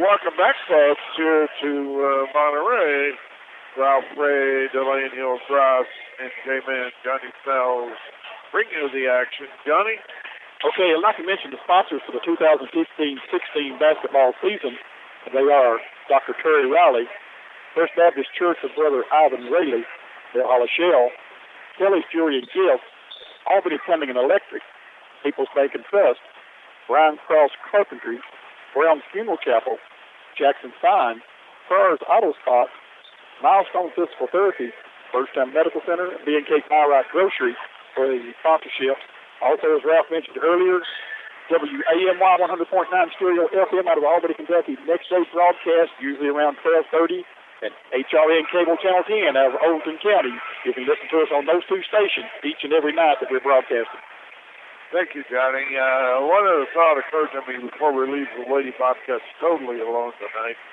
Welcome back, folks, here to Monterey. Ralph Ray, Delane Hill-Cross, and J-Man Johnny Fells bring you the action. Johnny? Okay, I'd like to mention the sponsors for the 2015-16 basketball season. They are Dr. Terry Riley, First Baptist Church of Brother Ivan Rayleigh, Del Hollow Shell, Kelly's Jewelry and Gifts, Albany Plumbing and Electric, People's Bank and Trust, Brian Cross Carpentry, Brown's Funeral Chapel, Jackson Sign, Farrar's Auto Spot, Milestone Physical Therapy, First Time Medical Center, B&K Pyrite Grocery for the sponsorships. Also, as Ralph mentioned earlier, WAMY 100.9 Stereo FM out of Albany, Kentucky. Next day broadcast, usually around 12:30, and HRN Cable Channel 10 out of Overton County. You can listen to us on those two stations each and every night that we're broadcasting. Thank you, Johnny. One other thought occurred to me before we leave the Lady Bobcats totally alone tonight.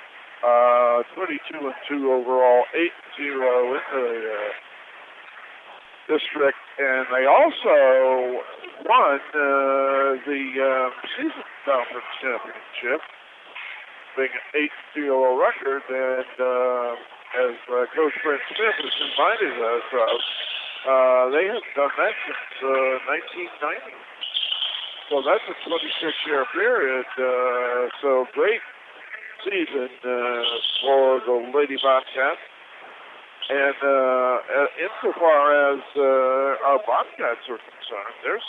22-2 overall, 8-0 in the district, and they also won the season conference championship, being an 8-0 record, and as Coach Brent Smith has reminded us of, they haven't done that since 1990. So that's a 26-year period, so great season for the Lady Bobcats. And insofar as our Bobcats are concerned, they're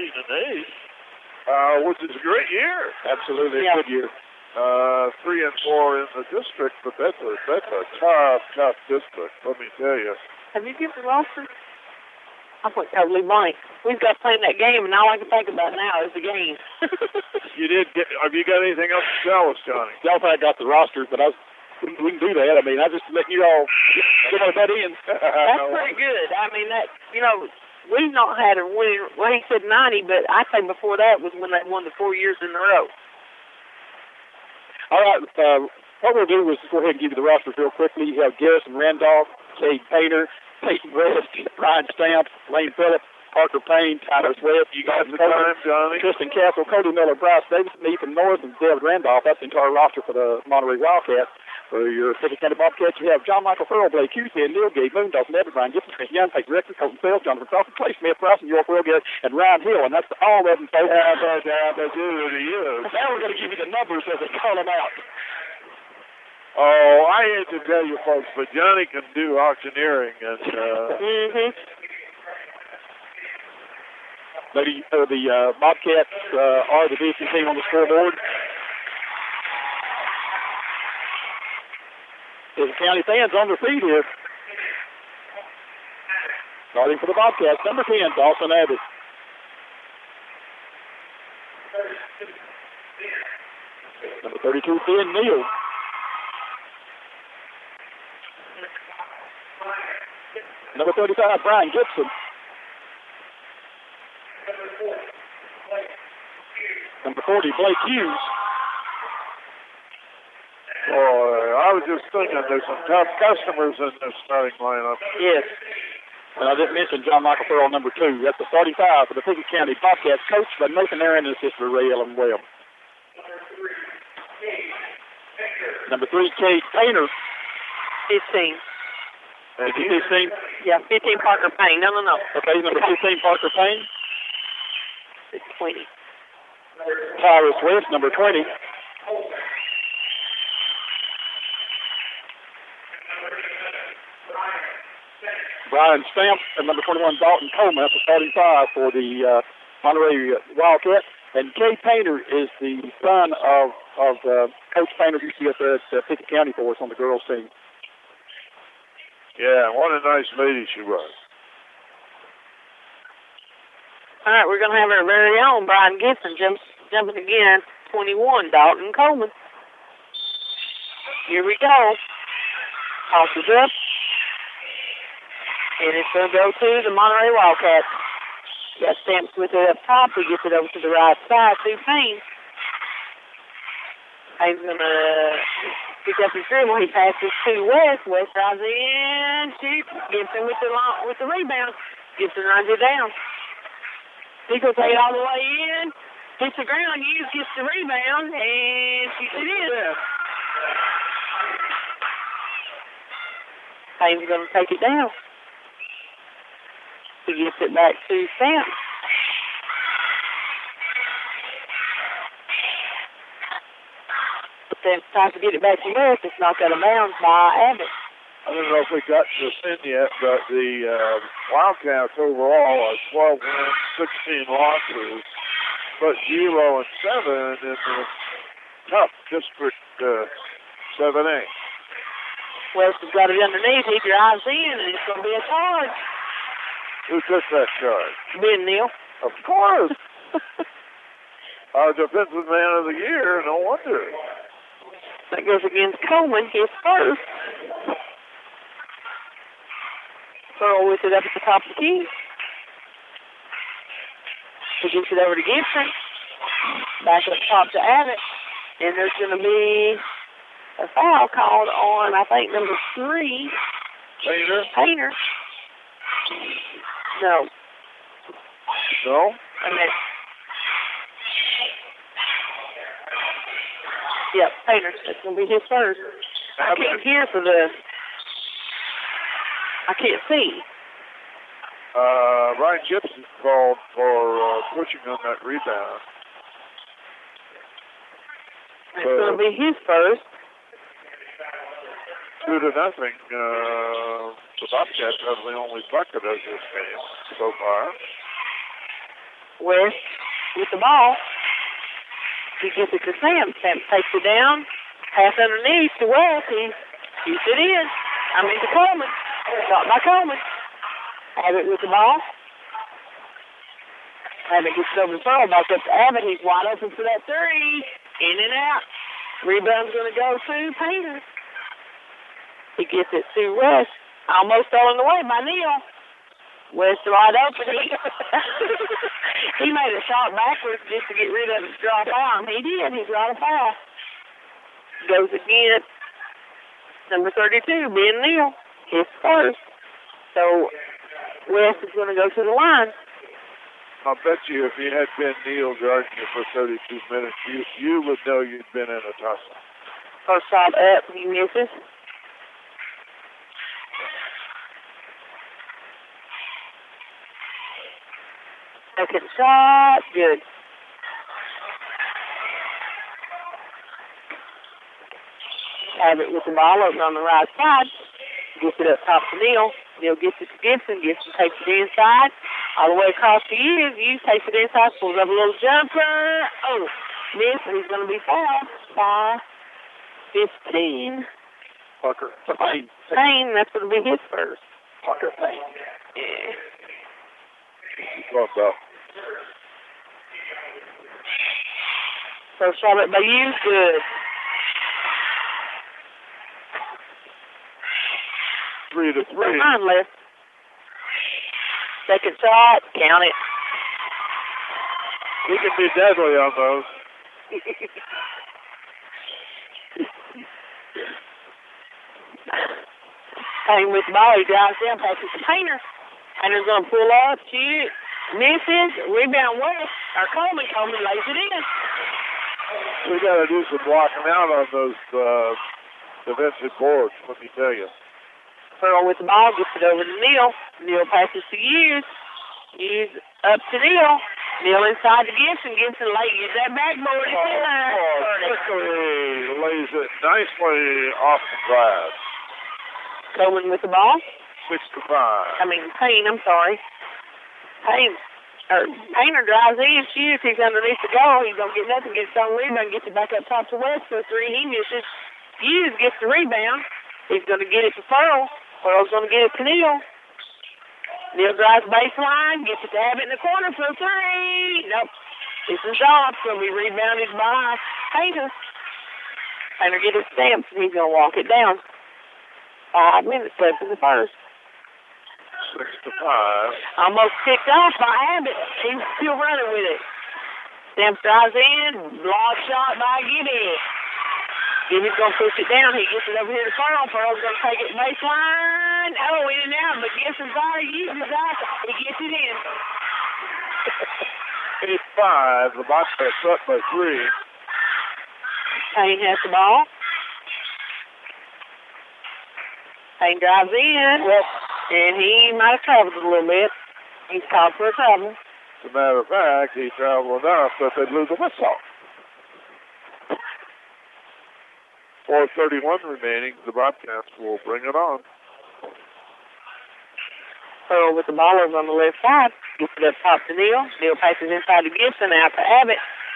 16-8, which is a great year. Absolutely, a good year. 3-4 in the district, but that's a tough district, let me tell you. Have you given Ralston? I went totally blank. We've got playing that game, and all I can think about now is the game. You did get? Have you got anything else to tell us, Johnny? Y'all probably got the rosters, but we can do that. I mean, I just let you all get that in. That's pretty good. I mean, that we've not had a winning. Well, he said 90, but I think before that was when they won the 4 years in a row. All right. What we'll do is go ahead and give you the rosters real quickly. You have Garrison Randolph, Cade Painter, Peyton West, Ryan Stamp, Lane Phillips, Parker Payne, Tyler Swift. You got the time, Johnny? Tristan Castle, Cody Miller, Bryce Davis, Ethan North, and David Randolph. That's the entire roster for the Monterey Wildcats. For your Pickett County Bobcats, you have John Michael Farrell, Blake Houston, Neil Gay, Moondorf, Neville, Brian Gibson, Chris Young, Peyton Rector, Colton Fells, Jonathan Crawford, Clay Smith, Bryson, York Wilgate, and Ryan Hill. And that's all of them, folks. How about you? Now we're going to give you the numbers as they call them out. Oh, I hate to tell you folks, but Johnny can do auctioneering, and the Bobcats are the decent team on the scoreboard. The county fans on their feet here. Starting for the Bobcats, number 10, Dawson Abbott. Number 32, Ben Neal. Number 35, Brian Gibson. Number 40, Blake Hughes. Boy, I was just thinking there's some tough customers in this starting lineup. Yes. And I just mentioned John Michael Farrell, number 2. That's the 45 for the Pickett County Bobcats, coached by Nathan Aaron and assisted Ray Ellen Webb. Number 3, Cade Painter. 15. And 15? Yeah, 15 Parker Payne. No. Okay, number 15, Parker Payne. It's 20. Tyrus West, number 20. Brian Stamp, and number 21, Dalton Coleman. That's the starting 5 for the Monterey Wildcats. And Kay Painter is the son of Coach Painter, who used to be at Pickett County for us on the girls' team. Yeah, what a nice lady she was. All right, we're going to have our very own Brian Gibson jumping again. 21, Dalton Coleman. Here we go. Tosses up. And it's going to go to the Monterey Wildcats. Got Stamps with it up top. He gets it over to the right side to Payne. Payne's going to pick up his dribble. He passes to West. West drives in. Shoots. Gibson with the rebound. Gibson runs it down. He goes all the way in. Hits the ground. Hughes gets the rebound and shoots it in. Payne's going to take it down. He gets it back to Stamps. Stamps tries to get it back to West. It's knocked out of bounds by Abbott. I don't know if we got to the end yet, but the Wildcats overall are 12 wins, 16 losses, but 0-7 in the tough District 7A. West has got it underneath. He drives in, and it's going to be a charge. Who took that charge? Ben Neal. Of course. Our defensive man of the year, no wonder. That goes against Coleman, his first. Pearl with it up at the top of the key. He gets it over to Gibson. Back up top to Abbott. And there's going to be a foul called on, I think, number 3. Painter. No. No? I mean, yep, Painter. That's going to be his first. I can't hear for the... I can't see. Ryan Gibson called for pushing on that rebound. It's going to be his first. 2-0. The Bobcats have the only bucket of this game so far. West with the ball. He gets it to Sam. Sam takes it down. Pass underneath to West. He shoots it in. To Coleman. Shot by Coleman. Abbott with the ball. Abbott gets it over to Pearl. Back up to Abbott. He's wide open for that three. In and out. Rebound's going to go to Painter. He gets it to West. Almost stolen away by Neal. West wide open. He made a shot backwards just to get rid of his drop out. He did. He's got a foul. Goes again. Number 32, Ben Neal. His first. So West is going to go to the line. I'll bet you if you had Ben Neal guarding you for 32 minutes, you would know you'd been in a tussle. First shot up, he misses. Second shot, good. Abbott with the ball over on the right side. Gets it up top to Neal. Neal gets it to Gibson. Gibson takes it inside. All the way across to Hughes. Hughes takes it inside. Pulls up a little jumper. Oh, missed. He's going to be fouled by 15. Parker Payne. Payne, that's going to be his first. Parker Payne. Yeah. What's up? So Charlotte by Hughes, good. 3-3. 9 left. Second shot, count it. We can be deadly on those. Payne with the ball, he drives down, passes to Painter. Painter's going to pull up, shoot, misses, rebound West, or Coleman lays it in. We got to do some blocking out on those defensive boards, let me tell you. Pearl with the ball, gets it over to Neal. Neal passes to Hughes. Hughes up to Neal. Neal inside to Gibson. Gibson lays that backboard. Quickly lays it nicely off the glass. Coleman with the ball. 6-5. Payne, I'm sorry. Painter drives in, shoots. He's underneath the goal. He's going to get nothing, gets on rebound, gets it back up top to West for a three. He misses. Hughes gets the rebound. He's going to get it to Pearl. Pearl's going to get it to Neal. Neal drives baseline, gets it to Abbott in the corner for a three. Nope. This is off. It's going to be rebounded by Painter. Painter gets it stamped, and he's going to walk it down. 5 minutes left in the first. 6-5. Almost picked off by Abbott. He's still running with it. Stamps drives in. Block shot by Gibby. Gibby's going to push it down. He gets it over here to Pearl. Pearl's going to take it baseline. Oh, in and out, but Gibson's out. He uses out. He gets it in. 8-5. The Bobcats up by 3. Payne has the ball. Payne drives in, and he might have traveled a little bit. He's called for a travel. As a matter of fact, he traveled enough that they blew the whistle. 4:31 remaining. The Bobcats will bring it on. Pearl with the ball over on the left side. Gets it up top to Neal. Neal passes inside to Gibson, out to Abbott.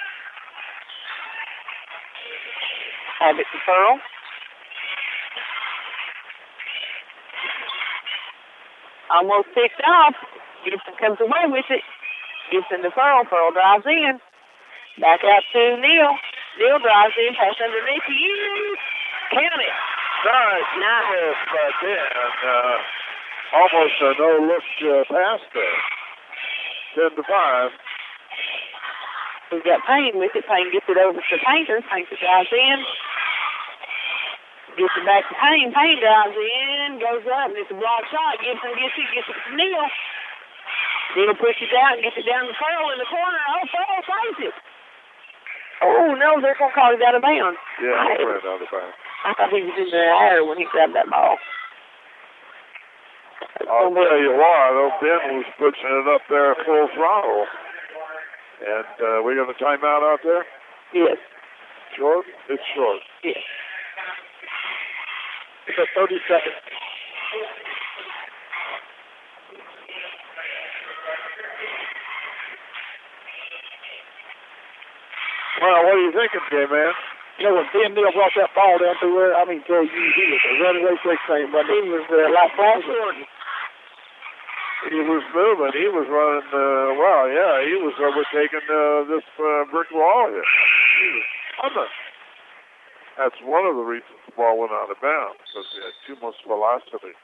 Abbott to Pearl. Almost picked off. Gibson comes away with it. Gibson to Pearl. Pearl drives in. Back out to Neal. Neal drives in, pass underneath to you. Count it. Nice back in. Almost a no-look pass there. 10-5. We've got Payne with it. Payne gets it over to Painter. Painter drives in. Gets it back to Payne. Payne drives in, goes up, and it's a block shot. Gibson gets it to Neal. Neal pushes out and gets it down to Pearl in the corner. Oh, Pearl plays it. Oh, no, they're going to call it out of bounds. Yeah, he ran out of bounds. I thought he was in the air when he grabbed that ball. I'll tell you what, Ben was pushing it up there full throttle. And we got a timeout out there? Yes. Short? It's short. Yes. It's a 30 seconds. Well, what are you thinking, J-Man? You know, when Ben Neal brought that ball down to where, I mean, tell you, he was a runaway quick thing, but he was like Flash Gordon. He was moving. He was running, he was overtaking this brick wall here. He was coming. That's one of the reasons the ball went out of bounds, because he had too much velocity.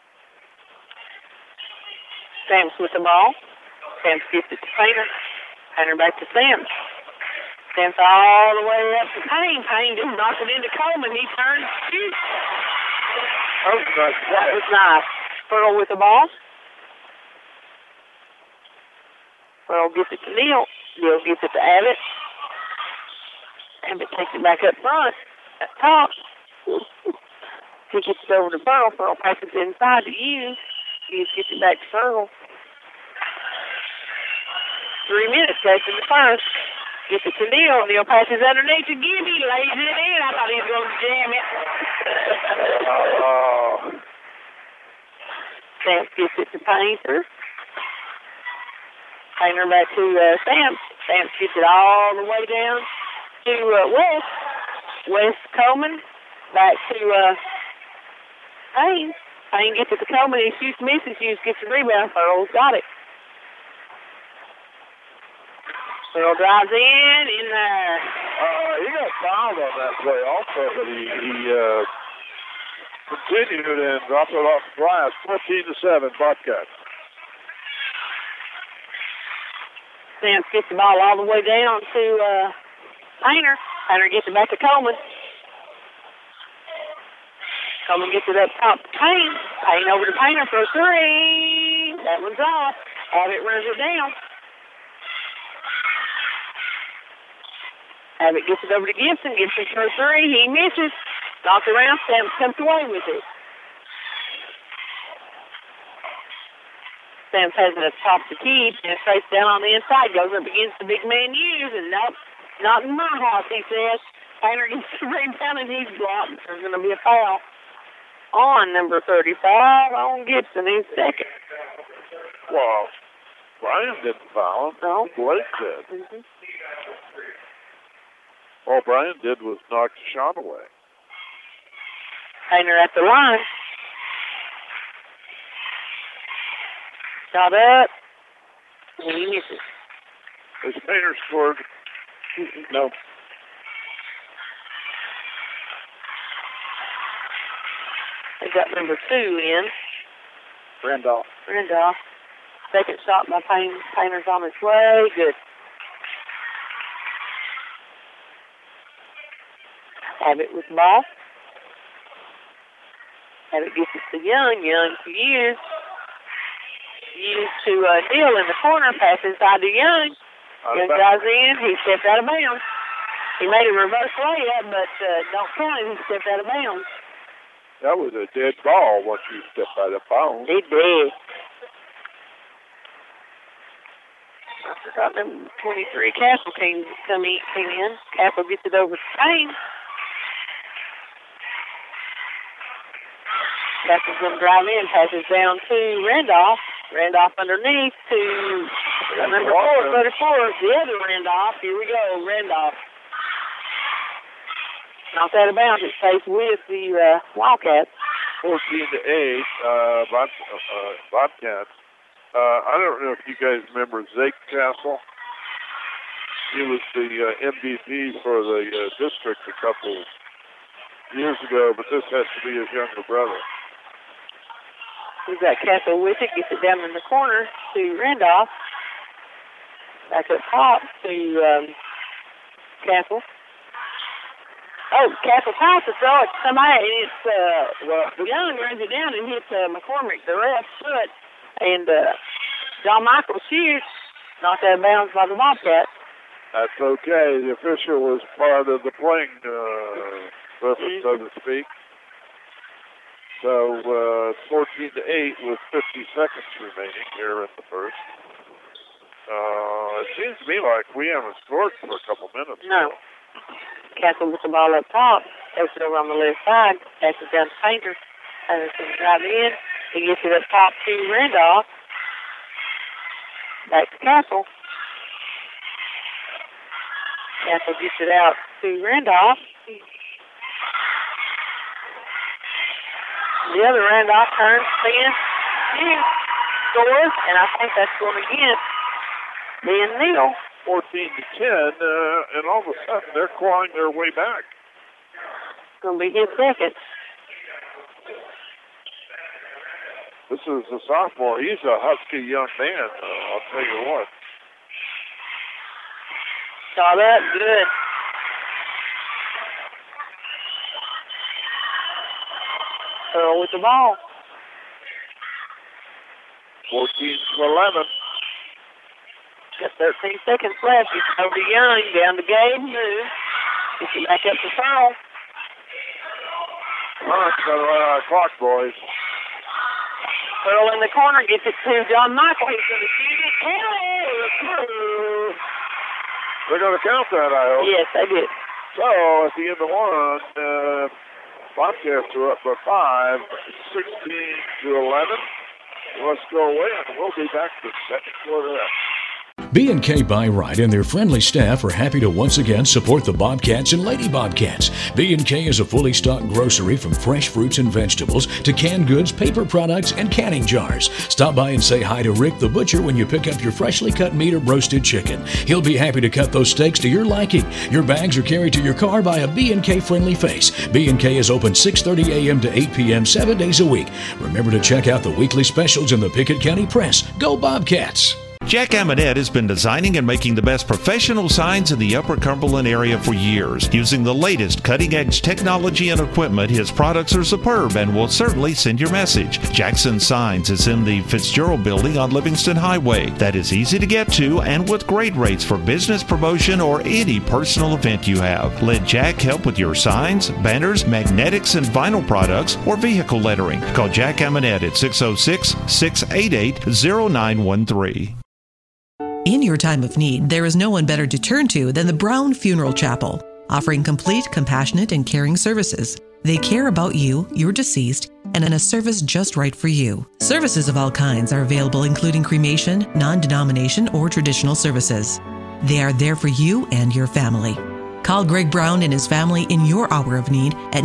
Sams with the ball. Sams gives it to Painter. Painter back to Sams. Sams all the way up to Payne. Payne just knocked it into Coleman. He turned to shoot. That was nice. Pearl with the ball. Pearl gets it to Neal. Neal gets it to Abbott. Abbott takes it back up front. At top. He gets it over to Pearl. Pearl passes it inside to Hughes. Hughes gets it back to Pearl. 3 minutes left in the first. Gets it to Neal. Neal passes underneath to Gibby. Lays it in. I thought he was going to jam it. Stamps gets it to Painter. Painter back to Stamps. Stamps gets it all the way down to West. West Coleman. Back to Payne. Payne gets it to Coleman. He shoots, misses. Hughes gets the rebound. Pearl's got it. Pearl drives in there. He got fouled on that play also, but he continued and dropped it off the glass. 14-7, Bobcats. Stamps gets the ball all the way down to Painter. Painter gets it back to Coleman. Coleman gets it up top to Payne. Payne over to Painter for a three. That one's off. Abbott runs it down. Abbott gets it over to Gibson. Gibson for a three. He misses. Knocked around. Stamps comes away with it. Stamps has it at the top of the key. Penetrates down on the inside. Goes up against the big man Hughes. And nope, not in my house, he says. Painter gets the rebound and he's blocked. There's going to be a foul on number 35 on Gibson. He's second. Well, Brian didn't foul him. No. Blake did. Mm-hmm. All Brian did was knock the shot away. Painter at the line. Shot up. And he misses. Has Painter scored? No. They got number 2 in. Randolph. Second shot by Payne. Painter's on his way. Good. Abbott with the ball. Abbott gets it to Young. Young to Hughes. Hughes to Neal in the corner. Pass inside to Young. Young drives in. He stepped out of bounds. He made a reverse layup, but don't count it. He stepped out of bounds. That was a dead ball once you stepped by the bounds. He did. I forgot number 23. Castle came in. Castle gets it over to Payne. Castle's going to drive in, passes down to Randolph. Randolph underneath to number 34. The other Randolph. Here we go, Randolph. Knocked out of bounds. It stays with the Wildcats. 14-8, Bobcats. I don't know if you guys remember Zake Castle. He was the MVP for the district a couple years ago, but this has to be his younger brother. We've got Castle with it, gets it down in the corner to Randolph. Back up top to Castle. Oh, Castle tries to throw it to somebody, and it's Young runs it down and hits McCormick, the ref's foot, and John Michael shoots, knocked out of bounds by the Bobcats. That's okay. The official was part of the playing reference, so to speak. So 14-8 with 50 seconds remaining here in the first. It seems to me like we haven't scored for a couple minutes. No. Castle with the ball up top, takes it over on the left side, passes down to Painter, and it's going to drive in. He gets it up top to Randolph. Back to Castle. Castle gets it out to Randolph. The other Randolph turns, spins, scores, and I think that's going to get Ben Neal. 14-10, and all of a sudden they're clawing their way back. It's going to be his second. This is a sophomore. He's a husky young man, I'll tell you what. Saw that, good. Earl with the ball. 14-11. Got 13 seconds left. He's over to Young, down to Gabe, move. Gets it back up to Pearl. All right, got to run out of clock, boys. Pearl in the corner, gets it to John Michael. He's going to shoot it. Oh, they're going to count that, I hope. yes, they did. So, at the end of one, Bobcats are up by 5, 16-11. Let's go away, and we'll be back to the second quarter. B&K Byright and their friendly staff are happy to once again support the Bobcats and Lady Bobcats. B&K is a fully stocked grocery from fresh fruits and vegetables to canned goods, paper products, and canning jars. Stop by and say hi to Rick the Butcher when you pick up your freshly cut meat or roasted chicken. He'll be happy to cut those steaks to your liking. Your bags are carried to your car by a B&K friendly face. B&K is open 6:30 a.m. to 8 p.m. 7 days a week. Remember to check out the weekly specials in the Pickett County Press. Go Bobcats! Jack Amonette has been designing and making the best professional signs in the Upper Cumberland area for years. Using the latest cutting-edge technology and equipment, his products are superb and will certainly send your message. Jackson Signs is in the Fitzgerald Building on Livingston Highway. That is easy to get to and with great rates for business promotion or any personal event you have. Let Jack help with your signs, banners, magnetics, and vinyl products or vehicle lettering. Call Jack Amonette at 606-688-0913. In your time of need, there is no one better to turn to than the Brown Funeral Chapel, offering complete, compassionate, and caring services. They care about you, your deceased, and in a service just right for you. Services of all kinds are available, including cremation, non-denomination, or traditional services. They are there for you and your family. Call Greg Brown and his family in your hour of need at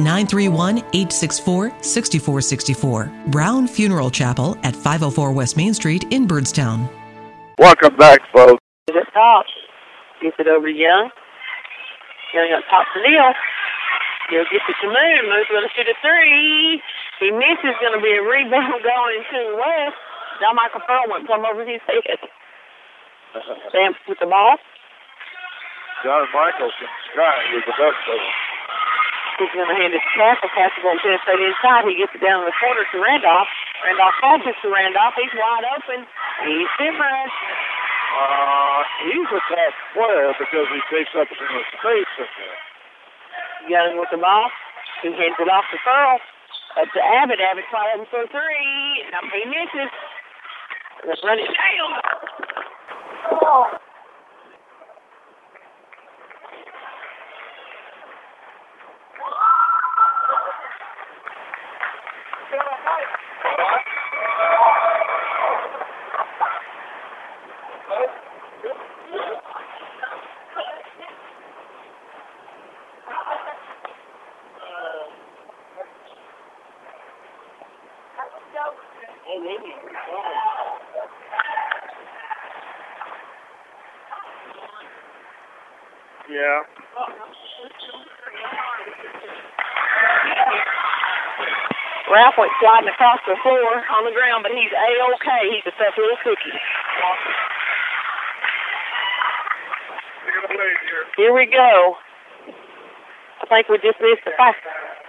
931-864-6464. Brown Funeral Chapel at 504 West Main Street in Birdstown. Welcome back, folks. He's up top. Gets it over to Young. Young up top to Neal. Neal gets it to Moon. Moon's going to shoot a three. He misses. Going to be a rebound going to West. John Michael Pearl went plumb over his head. Stamps with the ball. John Michael from Sky was the best of them. He's going to hand it to Castle. Castle going to penetrate inside. He gets it down in the corner to Randolph. Randolph passes to Randolph. He's wide open. He's different. He's a tough player because he takes up so much space in there. Young with the ball. He hands it off to Pearl. Up to Abbott. Abbott try him for three. Now he misses. Let's run it down. Oh. Yeah. Ralph went sliding across the floor on the ground, but he's A-OK. He's a tough little cookie. Here we go. I think we just missed the fight.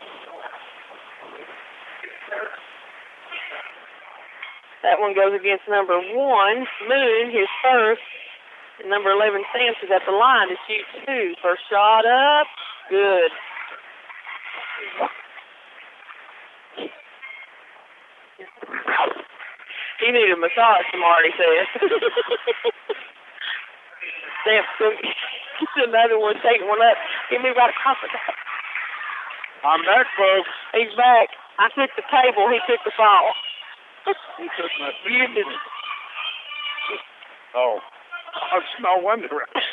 That one goes against number 1, Moon, his first. And number 11, Stamps, is at the line to shoot 2. First shot up. Good. He needed a massage, Marty said. Stamps gets another one, taking one up. Give me right across the top. I'm back, folks. He's back. I took the table. He took the ball. He took my feet. Oh. It's no wonder.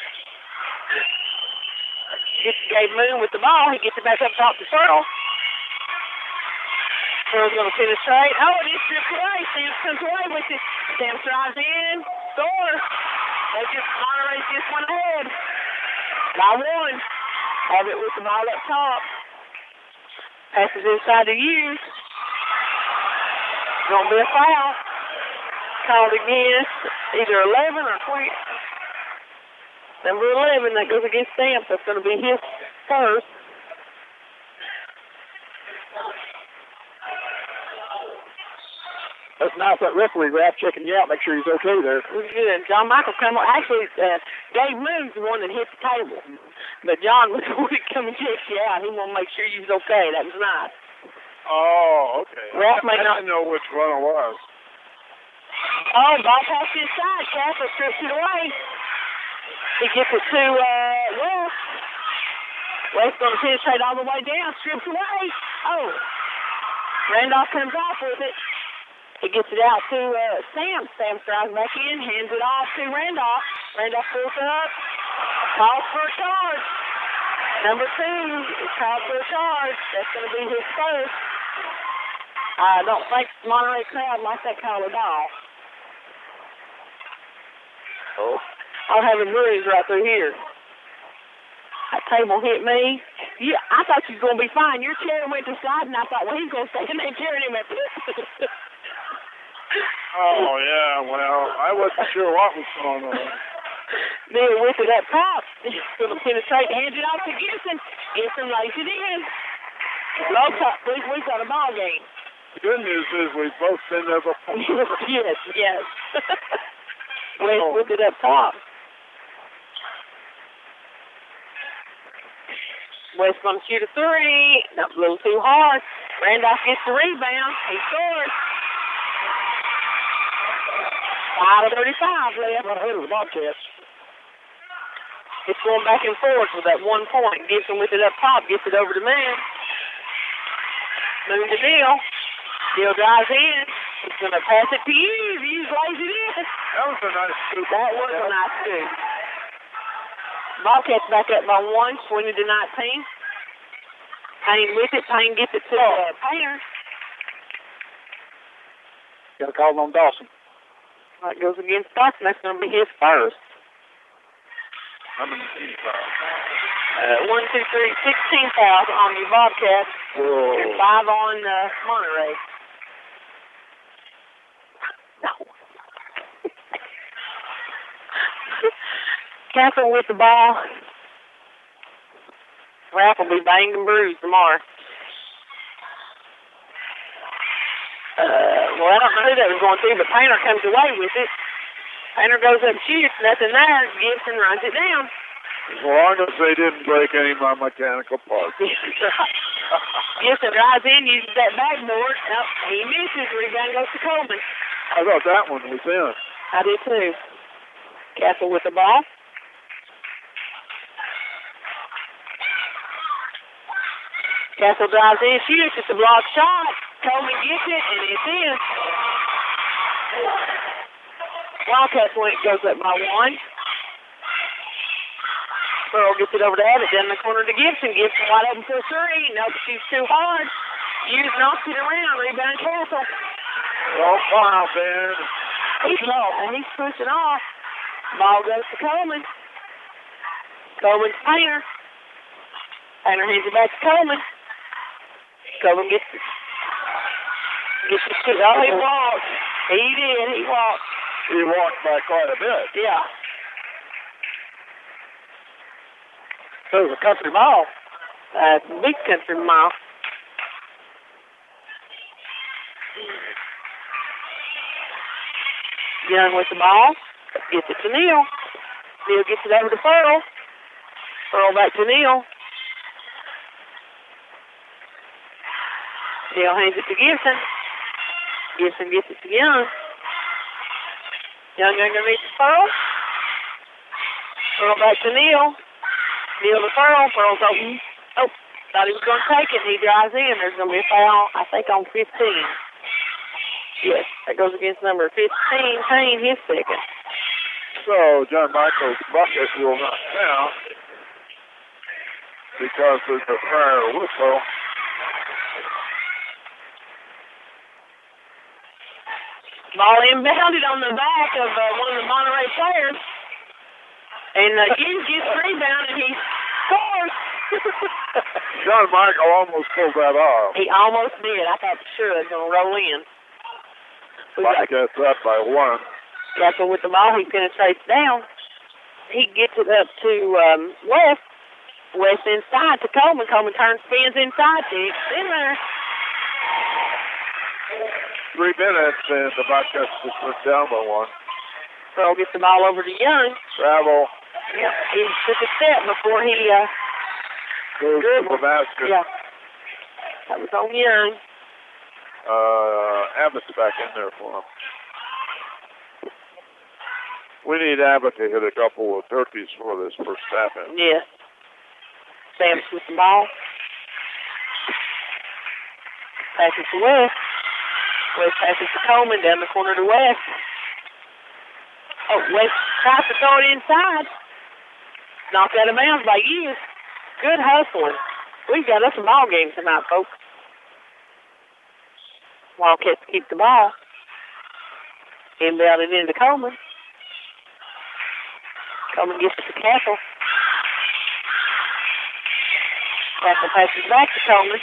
Gave Moon with the ball. He gets it back up top to Searle. Searle's going to penetrate. Oh, it is stripped away. Stamps comes away with it. Stamps drives in. Scores. Monterey just went ahead. By 1. Abbott with the ball up top. Passes inside to Hughes. Going to be a foul. Called against either 11 or 20. Number 11, that goes against Stamps. That's going to be his first. That's nice, that referee, Ralph, checking you out, make sure he's okay there. Good. John Michael come on. Actually, Dave Moon's the one that hit the table. But John was the one that come and check you out. He want to make sure you was okay. That was nice. Oh, okay. Ralph may I didn't know which one it was. Oh, ball pass inside. Castle strips it away. He gets it to West. West going to penetrate all the way down. Strips away. Oh. Randolph comes off with it. He gets it out to Sam. Sam drives back in, hands it off to Randolph. Randolph pulls up. Calls for a charge. Number 2 is called for a charge. That's going to be his first. I don't think the Monterey crowd likes that call at all. Oh, I'll have a bruise right through here. That table hit me. Yeah, I thought you was going to be fine. Your chair went to side, and I thought, well, he's going to stay in that chair, and he went. Oh, yeah, well, I wasn't sure what was going on. Then with it up top, he's going to penetrate, hands it off to Gibson. Gibson lays it in. Low top, we got a ball game. The good news is we've both been there before. yes. With it up top. West going to shoot a 3. Not a little too hard. Randolph gets the rebound. He scores. 5:35 left. Right ahead of the Bobcats. It's going back and forth with that 1 point. Gibson with it up top. Gets it over to Moon. Moon to Neal. Neal drives in. He's going to pass it to Hughes. Hughes lays it in. That was a nice scoop. That was a nice scoop. Bobcats back up by 1, 20-19. Payne with it. Payne gets it to Painter. Got a call on Dawson. That goes against Dawson. That's going to be his first. I'm in the team foul. 1, 2, 3, 16 fouls on the Bobcats. And 5 on Monterey. No. Castle with the ball. Ralph will be banged and bruised tomorrow. Well, I don't know who that was going to, but Painter comes away with it. Painter goes up, shoots, nothing there. Gibson runs it down. As long as they didn't break any of my mechanical parts. Gibson drives in, uses that backboard. Nope, he misses. Rebound goes to Coleman. I thought that one was in. I did too. Castle with the ball. Castle drives in, shoots. It's a block shot. Coleman gets it, and it's in. Wildcats goes up by one. Pearl gets it over to Abbott, down the corner to Gibson. Gibson wide open for a three. Nope, shoots too hard. Hughes knocks it around. Rebound Castle. Oh, foul, Ben. He's low, and he's pushing off. Ball goes to Coleman. Coleman's Painter. Painter hands it back to Coleman. Coleman gets it. Oh, he walked. He did. He walked. He walked by quite a bit. Yeah. So it was a country mile. Big country mile. Young with the ball. Gets it to Neal. Neal gets it over to Pearl. Pearl back to Neal. Neal hands it to Gibson. Gibson gets it to Young. Young underneath the Pearl. Pearl back to Neal. Neal to Pearl. Pearl's open. Oh, thought he was going to take it. He drives in. There's going to be a foul, I think, on 15. Yes, that goes against number 15, Payne, his second. So John Michael's bucket will not count because of the prior whistle. Ball inbounded on the back of one of the Monterey players. And Hughes gets the rebound and he scores. John Michael almost pulled that off. He almost did. I thought for sure it was going to roll in. Bobcats up by one. Castle with the ball. He penetrates down. He gets it up to West. West inside to Coleman. Coleman turns, spins inside. It's in there. 3 minutes, and the Bobcats just went down by one. Pearl gets the ball over to Young. Travel. Yeah, he took a step before he goes to the basket. Yeah, that was on Young. Abbott's back in there for him. We need Abbott to hit a couple of turkeys for this first half. Yes. Sam's with the ball. Passes to West. West passes to Coleman, down the corner to West. Oh, West tries to throw it inside. Knocked out of bounds by Hughes. Good hustling. We've got us a ball game tonight, folks. Wildcats keep the ball. Inbounded into Coleman. Coleman gets it to Castle. Castle passes back to Coleman.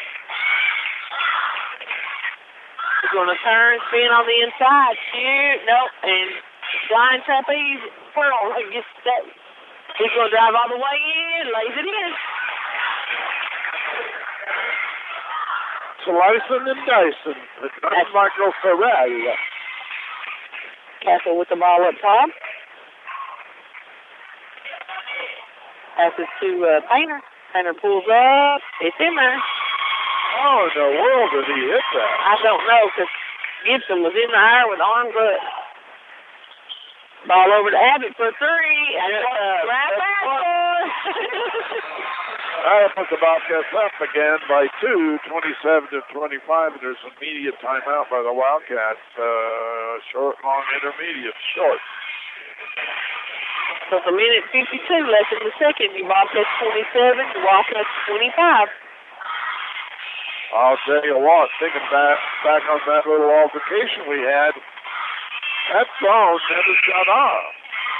He's going to turn, spin on the inside, shoot, nope, and flying trapeze. Pearl gets that. He's going to drive all the way in, lays it in. Slicing and dicing. That's Michael Ferrari. Castle with the ball up top. Passes to Painter. Painter pulls up. It's in there. Oh, in the world did he hit that? I don't know, because Gibson was in the air with arms up. Ball over to Abbott for 3. And right back. That'll put the Bobcats up again by 2, 27-25. And there's an immediate timeout by the Wildcats. Short, long, intermediate, short. So it's a minute 52 left in the second. The Bobcats 27, the Wildcats 25. I'll tell you what, thinking back on that little altercation we had, that phone never shut off.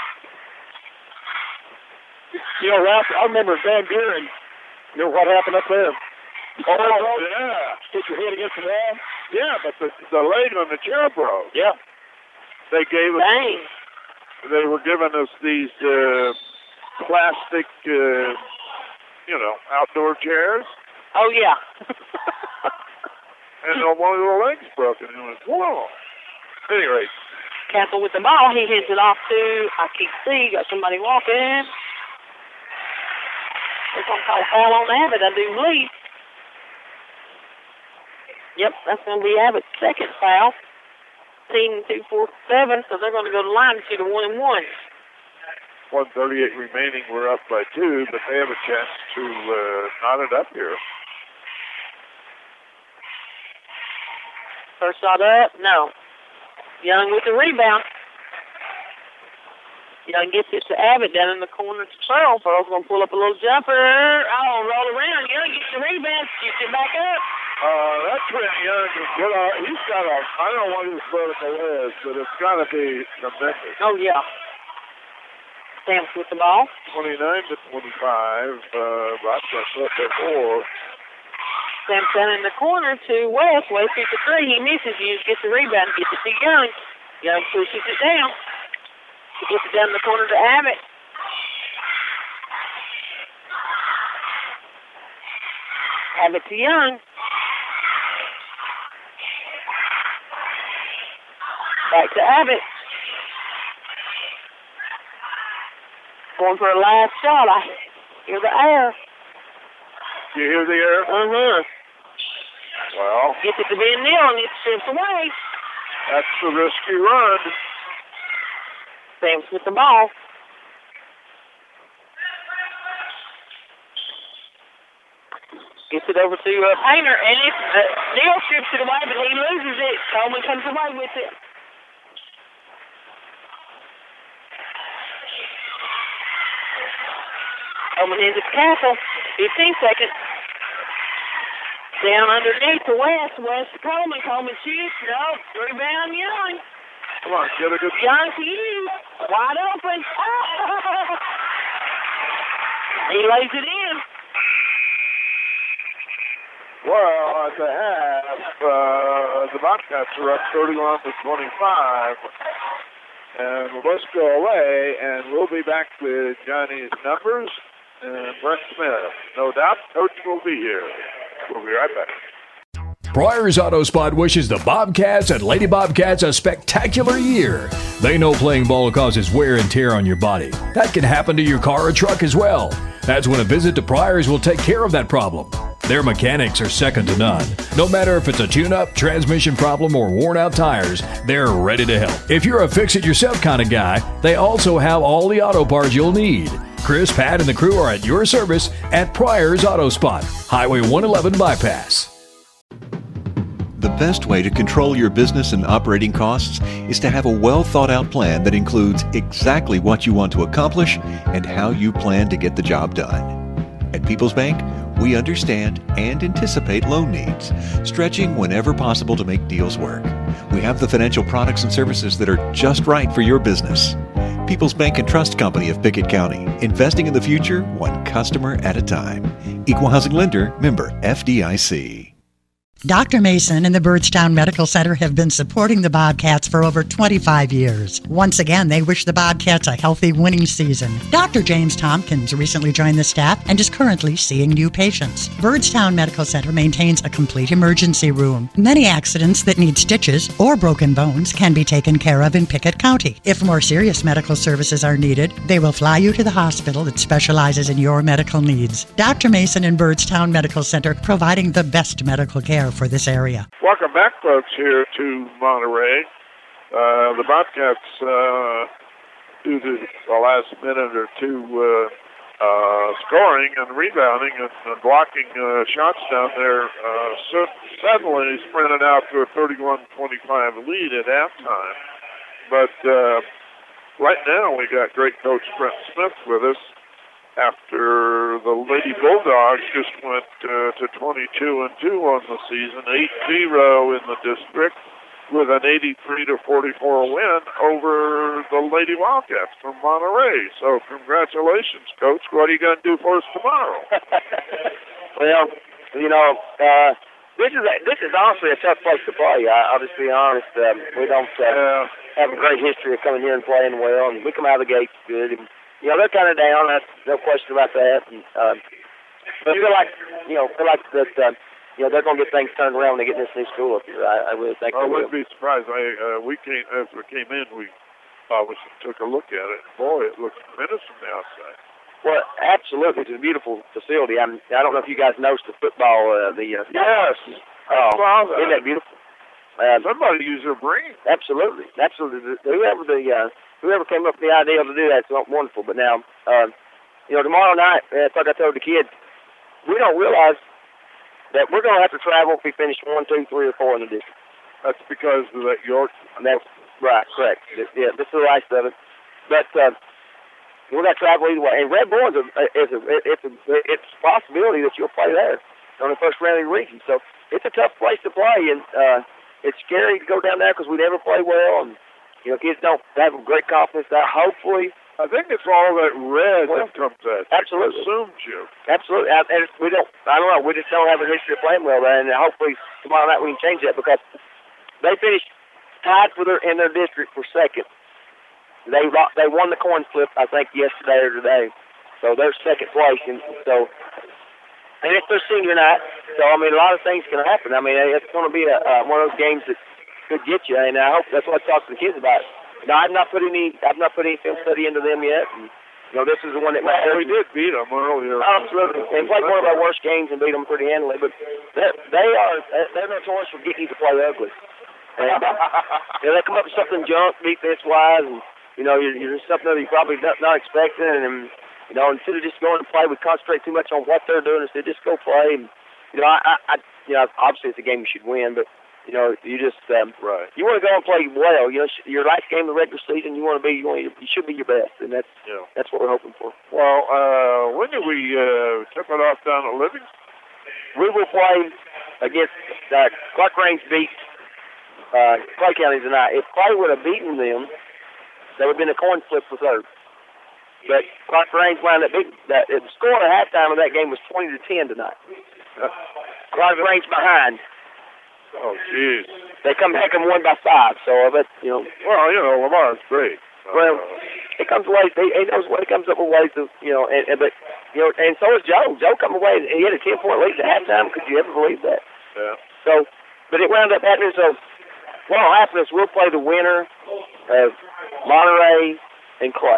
You know, Ralph, I remember Van Buren. You know what happened up there? Oh, yeah. Hit your head against the wall? Yeah, but the leg on the chair broke. Yeah. They gave us. Dang. They were giving us these plastic, outdoor chairs. Oh, yeah. And one of the legs broken. And it was, whoa. Anyway. Castle with the ball. He hands it off to, I keep seeing, got somebody walking. They're going to call foul on Abbott, I do believe. Yep, that's going to be Abbott's second foul. 2-4-7, so they're going to go to the line to shoot a 1-1. 1:38 remaining. We're up by 2, but they have a chance to knot it up here. First shot up, no. Young with the rebound. Young gets it to Abbott down in the corner to Pearl. Pearl's going to pull up a little jumper. Oh, roll around. Young gets the rebound, shoots it back up. That's when Young can get off. He's got a, I don't know what his vertical is, but it's got to be tremendous. Oh, yeah. Stamps with the ball. 29-25. Bobcats up at 4. Stamps down in the corner to West. West shoots a 3. He misses. Hughes gets the rebound, gets it to Young. Young pushes it down. He gets it down in the corner to Abbott. Abbott to Young. Back to Abbott. Going for a last shot. I hear the air. You hear the air? Uh-huh. Well. Gets it to be a nil and it's stripped away. That's the risky run. Stamps with the ball. Gets it over to Painter, and it's Neal strips it away, but he loses it. Coleman comes away with it. Coleman hands it to Castle. 15 seconds. Down underneath to West. West to Coleman. Coleman shoots. No. Rebound, Young. Come on, get a good... Young to you. Wide open. He lays it in. Well, at the half, the Bobcats are up 31-25. And let's go away, and we'll be back with Johnny's numbers and Brett Smith. No doubt, Coach will be here. We'll be right back. Pryor's Auto Spot wishes the Bobcats and Lady Bobcats a spectacular year. They know playing ball causes wear and tear on your body. That can happen to your car or truck as well. That's when a visit to Pryor's will take care of that problem. Their mechanics are second to none. No matter if it's a tune-up, transmission problem, or worn-out tires, they're ready to help. If you're a fix-it-yourself kind of guy, they also have all the auto parts you'll need. Chris, Pat, and the crew are at your service at Pryor's Auto Spot, Highway 111 Bypass. The best way to control your business and operating costs is to have a well-thought-out plan that includes exactly what you want to accomplish and how you plan to get the job done. At People's Bank, we understand and anticipate loan needs, stretching whenever possible to make deals work. We have the financial products and services that are just right for your business. People's Bank and Trust Company of Pickett County, investing in the future, one customer at a time. Equal Housing Lender, member FDIC. Dr. Mason and the Byrdstown Medical Center have been supporting the Bobcats for over 25 years. Once again, they wish the Bobcats a healthy winning season. Dr. James Tompkins recently joined the staff and is currently seeing new patients. Byrdstown Medical Center maintains a complete emergency room. Many accidents that need stitches or broken bones can be taken care of in Pickett County. If more serious medical services are needed, they will fly you to the hospital that specializes in your medical needs. Dr. Mason and Byrdstown Medical Center, providing the best medical care for this area. Welcome back, folks, here to Monterey. The Bobcats, due to the last minute or two scoring and rebounding and blocking shots down there, suddenly sprinted out to a 31-25 lead at halftime. But right now we got great coach Brent Smith with us, after the Lady Bulldogs just went to 22-2 on the season, 8-0 in the district, with an 83-44 win over the Lady Wildcats from Monterey. So congratulations, Coach. What are you going to do for us tomorrow? Well, you know, this is honestly a tough place to play. I'll just be honest. We don't have a great history of coming here and playing well, and we come out of the gates good. And, you know, they're kind of down. That's no question about that. And, but I feel like that. They're going to get things turned around when they get this new school up here. I really think. I wouldn't be surprised. As we came in, we took a look at it. Boy, it looks tremendous from the outside. Well, absolutely. It's a beautiful facility. I don't know if you guys noticed the football. Yes. Isn't that beautiful? Somebody used their brain. Absolutely. Whoever came up with the idea to do that is wonderful. But now, tomorrow night, like I told the kids, we don't realize that we're going to have to travel if we finish 1, 2, 3, or 4 in the district. That's because of that York. That's right, correct. Yeah, this is the last of it. But we're going to travel either way. And Red Bull it's a possibility that you'll play there on the first round of the region. So it's a tough place to play, and it's scary to go down there because we never play well, and kids don't have great confidence. That hopefully. I think it's all that red that comes at you. Absolutely. Assumes you. Absolutely. And we don't, I don't know, we just don't have a history of playing well there, and hopefully tomorrow night we can change that because they finished tied in their district for second. They won the coin flip, I think, yesterday or today. So they're second place, and it's their senior night. So, I mean, a lot of things can happen. I mean, it's going to be one of those games that could get you, and I hope that's what I talk to the kids about. I've not put any film study into them yet. And, this is the one that we did beat them earlier. Absolutely, and played one of our worst games and beat them pretty handily. But they're notorious for getting you to play ugly. And, they come up with something junk defense wise, and you're something that you probably not expecting, and instead of just going to play, we concentrate too much on what they're doing. Instead, just go play. And obviously it's a game you should win, but. You just right. You want to go and play well. Your last game of the regular season, you should be your best, and that's what we're hoping for. Well, when do we tip it off down at Livingston? We will play against Clark Range beat Clay County tonight. If Clay would have beaten them, there would have been a coin flip for third. But Clark Range wound up beating that. The score at halftime of that game was 20-10 tonight. Clark Range behind. Oh, jeez. They come back and won by 5, so but Well, Lamar's great. Well, it comes ways. He knows what he comes up with ways to, and so is Joe. Joe come away, and he had a 10-point lead at halftime. Could you ever believe that? Yeah. So, but it wound up happening. So, what will happen is we'll play the winner of Monterey and Clay.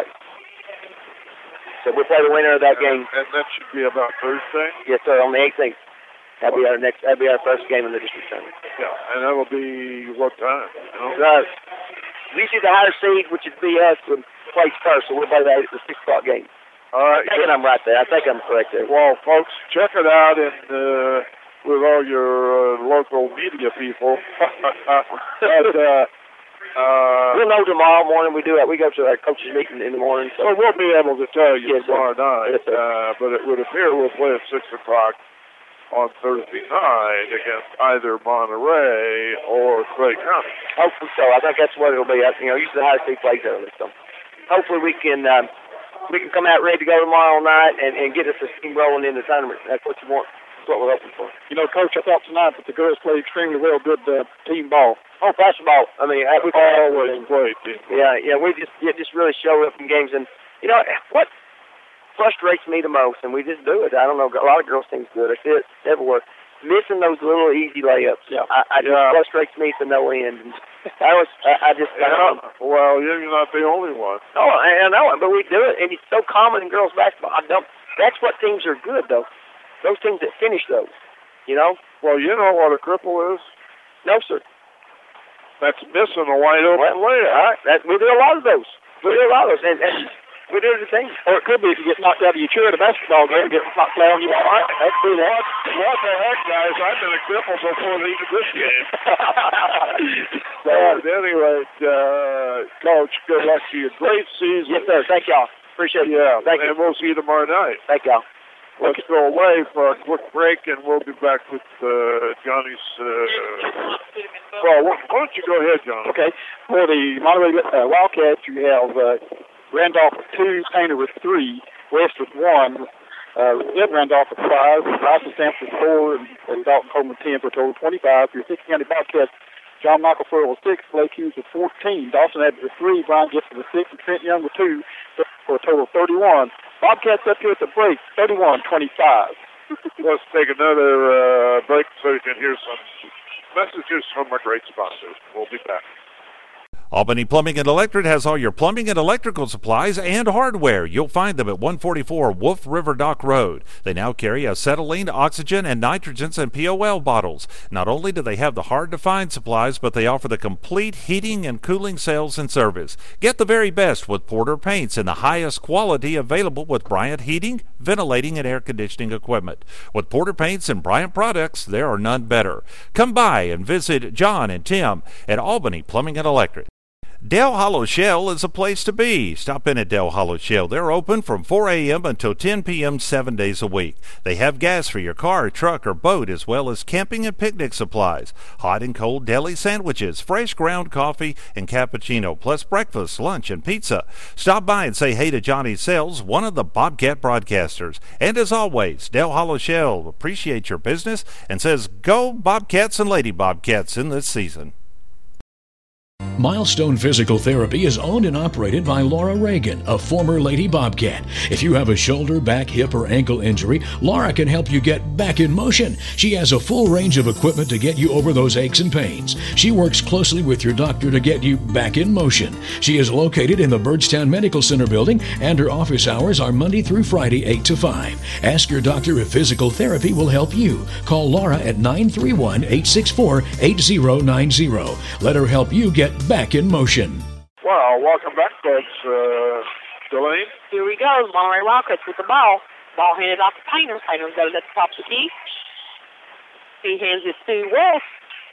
So we'll play the winner of that game. And that should be about Thursday? Yes, sir, on the 18th. That'll be our first game in the district tournament. Yeah, and that'll be what time? Usually the higher seed, which would be us, would play first, so we'll play the 6 o'clock game. All right. I think I'm right there. I think I'm correct there. Well, folks, check it out with all your local media people. We'll know tomorrow morning. We go to our coaches meeting in the morning. So we'll be able to tell you tomorrow night. Yes, but it would appear we'll play at 6 o'clock. On Thursday night against either Monterey or Clay County. Hopefully so. I think that's what it'll be. Usually the high seed plays early, so hopefully we can come out ready to go tomorrow night and get us a steam rolling in the tournament. That's what you want. That's what we're hoping for. Coach, I thought tonight that the girls played extremely well. Good team ball. Oh, basketball. I mean, we've always played team ball. Yeah. We just really show up in games, and what frustrates me the most, and we just do it. I don't know. A lot of girls teams do it. I see it everywhere. Missing those little easy layups. Yeah. It frustrates me to no end. Well, you're not the only one. Oh, I know it, but we do it, and it's so common in girls basketball. That's what teams are good, though. Those teams that finish those. Well, you know what a cripple is? No, sir. That's missing a wide open layup. We do a lot of those. And we do the thing. Or it could be if you get knocked out of your chair at a basketball game, get knocked down, you might. That's true. What the heck, guys? I've been a cripple before even this game. But anyway, Coach, good luck to you. Great season. Yes, sir. Thank y'all. Appreciate it. Yeah. Thank you. And we'll see you tomorrow night. Thank y'all. Let's go away for a quick break, and we'll be back with Johnny's. Well, why don't you go ahead, Johnny? Okay. For the Monterey Wildcats, you have Randolph with 2, Painter with 3, West with 1, Ed Randolph with 5, Bryson Sampson with 4, and Dalton Coleman 10 for a total of 25. For your 6 County Bobcats, John Michael Furl with 6, Blake Hughes with 14, Dawson Abbott with 3, Brian Gibson with 6, and Trent Young with 2 for a total of 31. Bobcats up here at the break, 31-25. Let's take another break so you can hear some messages from our great sponsors. We'll be back. Albany Plumbing and Electric has all your plumbing and electrical supplies and hardware. You'll find them at 144 Wolf River Dock Road. They now carry acetylene, oxygen, and nitrogens and POL bottles. Not only do they have the hard-to-find supplies, but they offer the complete heating and cooling sales and service. Get the very best with Porter Paints and the highest quality available with Bryant Heating, ventilating, and air conditioning equipment. With Porter Paints and Bryant products, there are none better. Come by and visit John and Tim at Albany Plumbing and Electric. Dale Hollow Shell is a place to be. Stop in at Dale Hollow Shell. They're open from 4 a.m. until 10 p.m. 7 days a week. They have gas for your car, truck, or boat, as well as camping and picnic supplies, hot and cold deli sandwiches, fresh ground coffee, and cappuccino, plus breakfast, lunch, and pizza. Stop by and say hey to Johnny Sells, one of the Bobcat broadcasters. And as always, Dale Hollow Shell appreciates your business and says go Bobcats and Lady Bobcats in this season. Milestone Physical Therapy is owned and operated by Laura Reagan, a former Lady Bobcat. If you have a shoulder, back, hip, or ankle injury, Laura can help you get back in motion. She has a full range of equipment to get you over those aches and pains. She works closely with your doctor to get you back in motion. She is located in the Byrdstown Medical Center building, and her office hours are Monday through Friday, 8 to 5. Ask your doctor if physical therapy will help you. Call Laura at 931-864-8090. Let her help you get back in motion. Well, welcome back, folks. Delane? Here we go. Monterey Rockets with the ball. Ball handed off to Painter. Painter's got it at the top of the key. He hands it to West.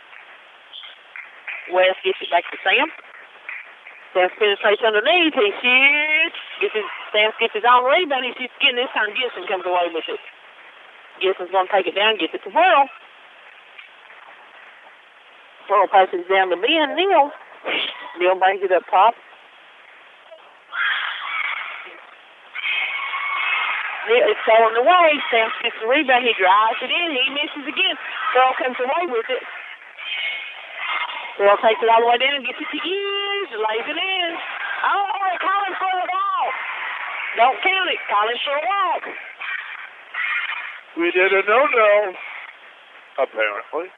West gets it back to Sam. Sam penetrates underneath. He shoots. Sam gets his own rebound. He shoots again. This time Gibson comes away with it. Gibson's going to take it down, gets it to Pearl. Pearl passes down to Ben. Neal brings it up top. It's going away. Sam gets the rebound. He drives it in. He misses again. Pearl comes away with it. Pearl takes it all the way down and gets it to Hughes. Lays it in. Oh, calling for a walk. Don't count it. Calling for a walk. We did a no-no, apparently.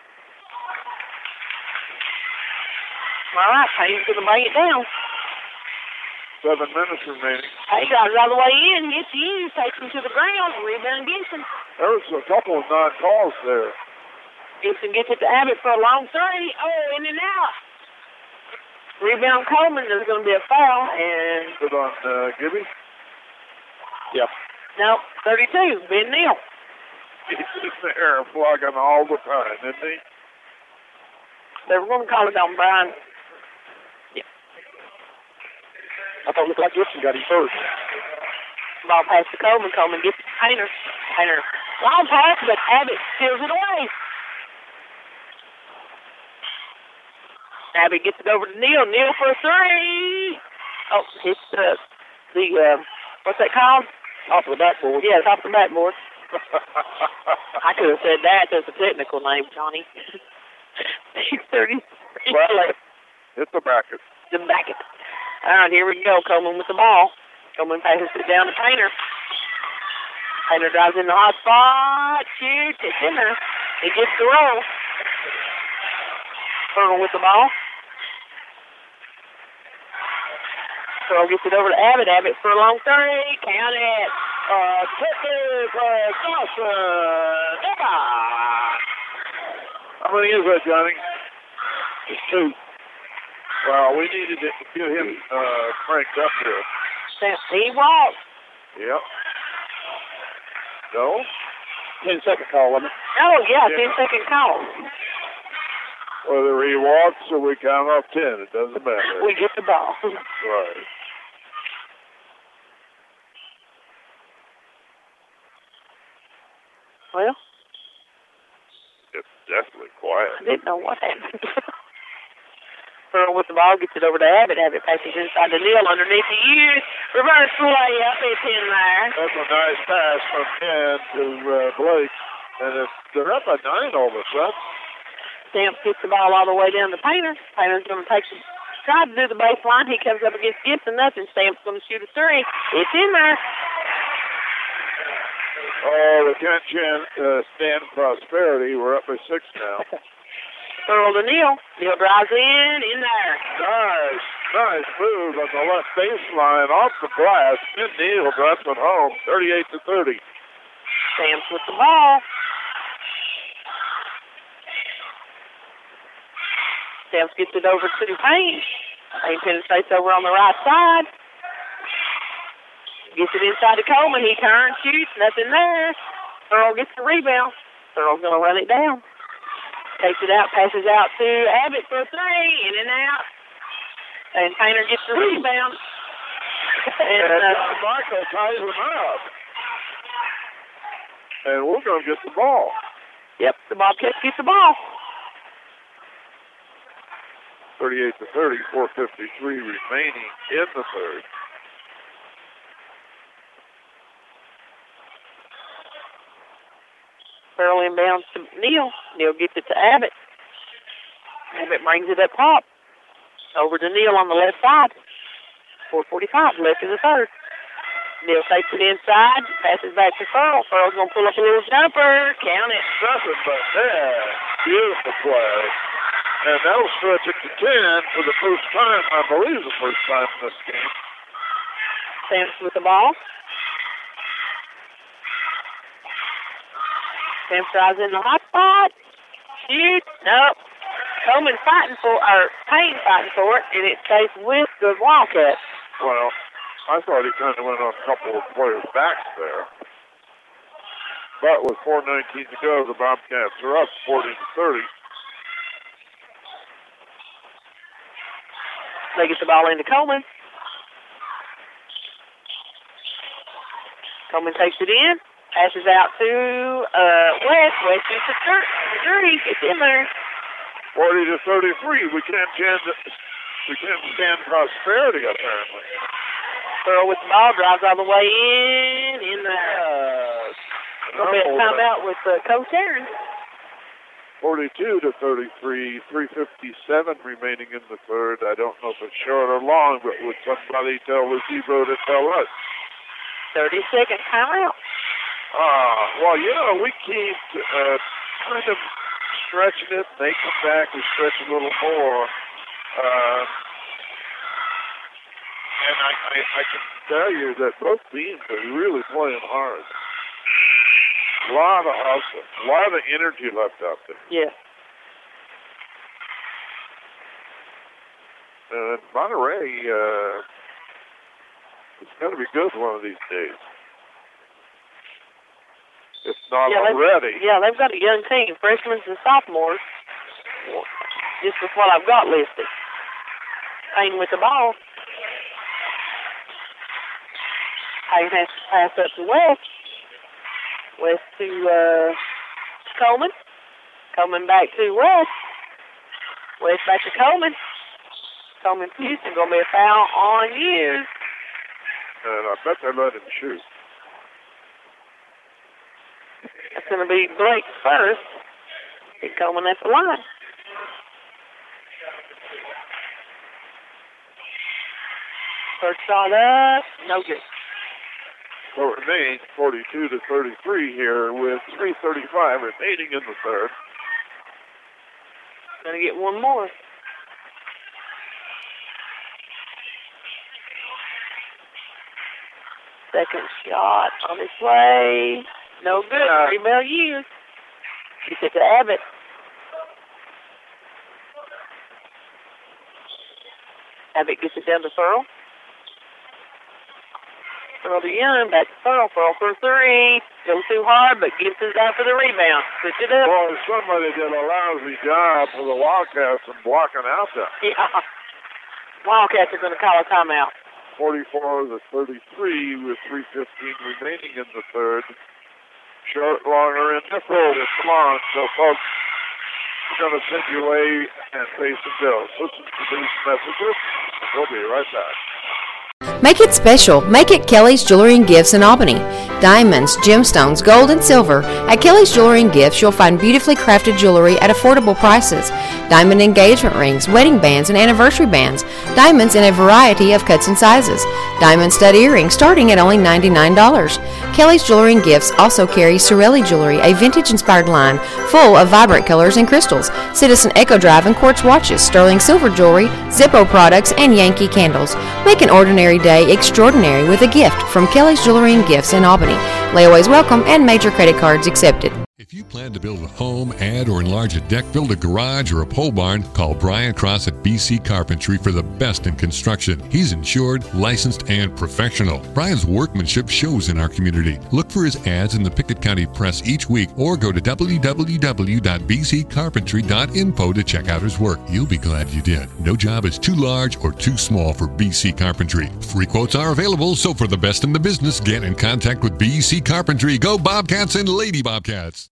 All right, Payne's going to bring it down. 7 minutes remaining. He got it all the way in. Hits Hughes, takes him to the ground. Rebound Gibson. There was a couple of non-calls there. Gibson gets it to Abbott for a long three. Oh, in and out. Rebound Coleman. There's going to be a foul. And put on Gibby? Yep. No, 32. Ben Neal. He's in there flogging all the time, isn't he? They were going to call it on Brian. Yeah. I thought it looked like Gibson got him first. Ball pass to Coleman. Coleman gets it to Painter. Painter. Long pass, but Abbott steals it away. Abbott gets it over to Neal. Neal for a three. Oh, hits the what's that called? Top of the backboard. Yeah, top of the backboard. I could have said that. That's a technical name, Johnny. 30. Well, hit the bracket. The bracket. All right, here we go. Coleman with the ball. Coleman passes it down to Painter. Painter drives in the hot spot. Shoots. It's in there. He gets the roll. Pearl with the ball. Pearl gets it over to Abbott. Abbott for a long three. Count it. How many is that, Johnny? It's 2. Well, we needed to get him cranked up here. He walks. Yep. No? 10-second call, wasn't it? Oh, yeah, 10-second call. Whether he walks or we count off 10, it doesn't matter. We get the ball. Right. Well? It's definitely quiet. I didn't know what happened. Pearl with the ball gets it over to Abbott. Abbott passes inside to Neal underneath the Hughes. Reverse layup. It's in there. That's a nice pass from Ken to Blake. And they're up at 9 all of a sudden. Stamps gets the ball all the way down to Painter. Painter's going to try to do the baseline. He comes up against Gibson. Nothing. Stamps going to shoot a three. It's in there. Oh, the Kent Stand Prosperity. We're up by 6 now. Throw to Neal. Neal drives in there. Nice move on the left baseline off the glass. Finn Neal drives it home, 38-30. Sams with the ball. Sams gets it over to Payne. Payne penetrates over on the right side. Gets it inside to Coleman. He turns, shoots, nothing there. Thurl gets the rebound. Thurl's going to run it down. Takes it out, passes out to Abbott for 3, in and out. And Painter gets the rebound. and Michael ties him up. And we're going to get the ball. Yep, the Bobcats get the ball. 38-30, 4:53 remaining in the third. Farrell inbounds to Neal. Neal gets it to Abbott. Abbott brings it up top. Over to Neal on the left side. 4:45 left in the third. Neal takes it inside, passes back to Farrell. Farrell's going to pull up a little jumper. Count it. Nothing but that. Beautiful play. And that'll stretch it to 10 for the first time, I believe the first time in this game. Sams with the ball. Sams drives in the hot spot. Shoot. Nope. Coleman Payne fighting for it, and it stays with the Wildcats. Well, I thought he kind of went on a couple of players' backs there. But with 4:19 to go, the Bobcats are up 40-30. They get the ball into Coleman. Coleman takes it in. Passes out to West. West gets the three. It's in there. 40-33. We can't stand prosperity, apparently. Thurl with the ball, drives all the way in there. Going to be a timeout with Coach Aaron. 42-33, 3:57 remaining in the third. I don't know if it's short or long, but would somebody tell Lucebo to tell us? 30-second timeout. Well, we keep kind of stretching it. They come back, we stretch a little more. And I can tell you that both teams are really playing hard. A lot of hustle, a lot of energy left out there. Yeah. And Monterey, it's going to be good one of these days. If not already. They've got a young team, freshmen and sophomores. Just with what I've got listed. Payne with the ball. Payne has to pass up to West. West to Coleman. Coleman back to West. West back to Coleman. Coleman Houston going to be a foul on you. And I bet they let him shoot. That's going to be Blake first. He's Coleman at the line. First shot up. No good. So it remains 42-33 here with 3:35 remaining in the third. Going to get one more. Second shot on its way. No good. Rebound used. Gets it to Abbott. Abbott gets it down to Thurl. Thurl to Young. Back to Thurl. Thurl for three. Goes too hard, but gets it down for the rebound. Switch it up. Boy, somebody did a lousy job for the Wildcats in blocking out that. Yeah. Wildcats are going to call a timeout. 44-33 with 3:15 remaining in the third. Short, longer in the third. It's long. So, folks, we're going to send you away and pay some bills. Listen to these messages. We'll be right back. Make it special. Make it Kelly's Jewelry and Gifts in Albany. Diamonds, gemstones, gold, and silver. At Kelly's Jewelry and Gifts, you'll find beautifully crafted jewelry at affordable prices. Diamond engagement rings, wedding bands, and anniversary bands. Diamonds in a variety of cuts and sizes. Diamond stud earrings starting at only $99. Kelly's Jewelry and Gifts also carries Sorelli Jewelry, a vintage-inspired line full of vibrant colors and crystals. Citizen Echo Drive and quartz watches, sterling silver jewelry, Zippo products, and Yankee candles. Make an ordinary day extraordinary with a gift from Kelly's Jewelry and Gifts in Albany. Layaways welcome and major credit cards accepted. If you plan to build a home, add or enlarge a deck, build a garage, or a pole barn, call Brian Cross at BC Carpentry for the best in construction. He's insured, licensed, and professional. Brian's workmanship shows in our community. Look for his ads in the Pickett County Press each week or go to www.bccarpentry.info to check out his work. You'll be glad you did. No job is too large or too small for BC Carpentry. Free quotes are available, so for the best in the business, get in contact with BC Carpentry. Go Bobcats and Lady Bobcats.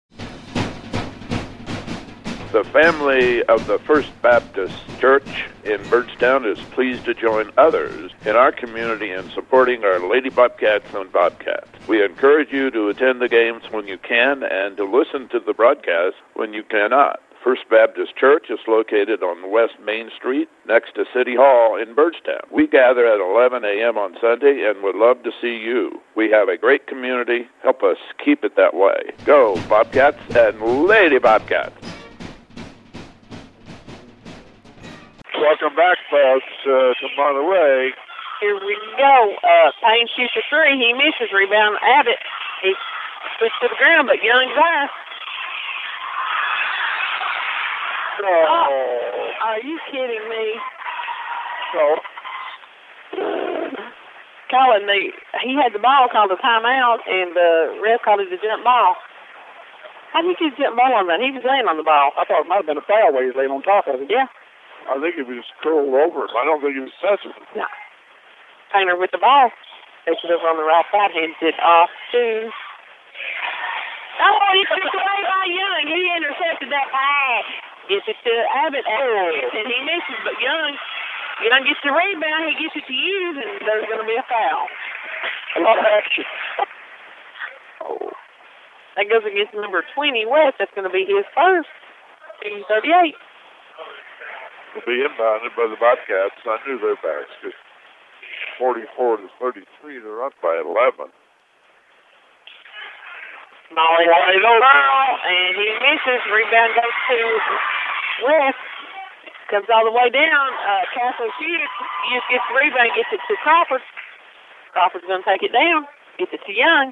The family of the First Baptist Church in Birdstown is pleased to join others in our community in supporting our Lady Bobcats and Bobcats. We encourage you to attend the games when you can and to listen to the broadcast when you cannot. First Baptist Church is located on West Main Street next to City Hall in Birdstown. We gather at 11 a.m. on Sunday and would love to see you. We have a great community. Help us keep it that way. Go Bobcats and Lady Bobcats. Welcome back, folks, to Monterey. Here we go. Payne shoots a three. He misses. Rebound Abbott. He puts to the ground, but Young's eye. Oh, are you kidding me? So, he had the ball called a timeout, and the ref called it a jump ball. How did you get a jump ball on that? He was laying on the ball. I thought it might have been a foul where he was laying on top of it. Yeah. I think he was curled over him. I don't think he was touching him. No. Painter with the ball. Takes it over on the right side, hands it off to... Oh, he took it away by Young. He intercepted that pass. Gets it to Abbott. And he misses, but Young gets the rebound. He gets it to Hughes, and there's going to be a foul. A lot of action. Oh. That goes against number 20, West. That's going to be his first. Team 38. Will be inbounded by the Bobcats. I knew their backs because 44 to 33, they're up by 11. Molly lays on ball, and he misses. Rebound goes to West. Comes all the way down. Castle shoots. Hughes gets the rebound, gets it to Crawford. Crawford's going to take it down. Gets it to Young.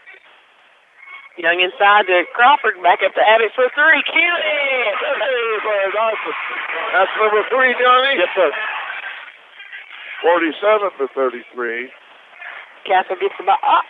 Young inside to Crawford, back up to Abbott for three. Count it! That's number 3, Johnny? Yes, sir. 47 to 33. Castle gets the ball up.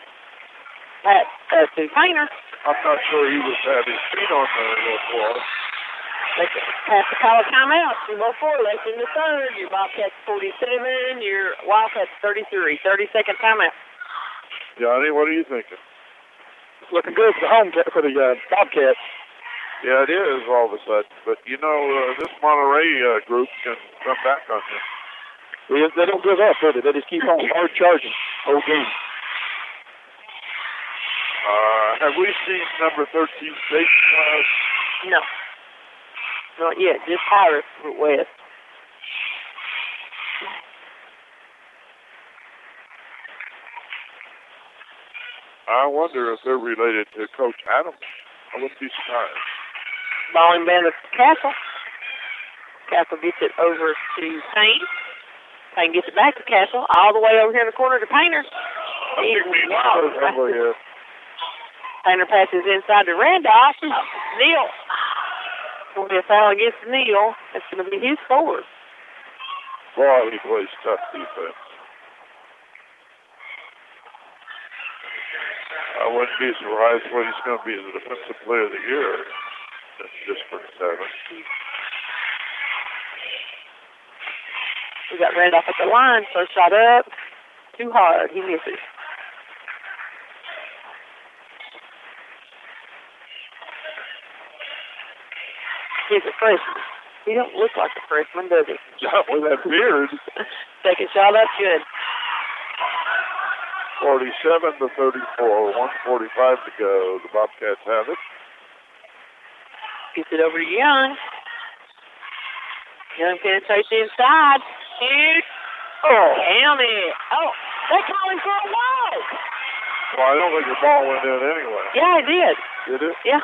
To Painter. I'm not sure he was having his feet on the floor. They pass the call of timeout. 2:04 left in the third. Your Bobcats 47, your Wildcats 33. 30-second timeout. Johnny, what are you thinking? Looking good for the Bobcats. Yeah, it is all of a sudden. But, this Monterey group can come back on you. They don't give up, do they? They just keep on hard charging whole game. Have we seen number 13 State? No. Not yet. Just Harris for West. I wonder if they're related to Coach Adams. I wouldn't be surprised. Ball inbounded to Castle. Castle gets it over to Payne. Payne gets it back to Castle, all the way over here in the corner to Painter. Painter passes inside to Randolph. Neal. Going to be a foul against Neal. That's going to be his fourth. Boy, he plays tough defense. I wouldn't be surprised when he's going to be the defensive player of the year. That's just for 7. We got Randolph at the line. First shot up. Too hard. He misses. He's a freshman. He don't look like a freshman, does he? Not with that beard. Second shot up, good. 47-34, 1:45 to go. The Bobcats have it. Gets it over to Young. Young penetrates inside. Here. Oh, damn it. Oh, they're calling for a walk. Well, I don't think the ball went in anyway. Yeah, it did. Did it? Yeah.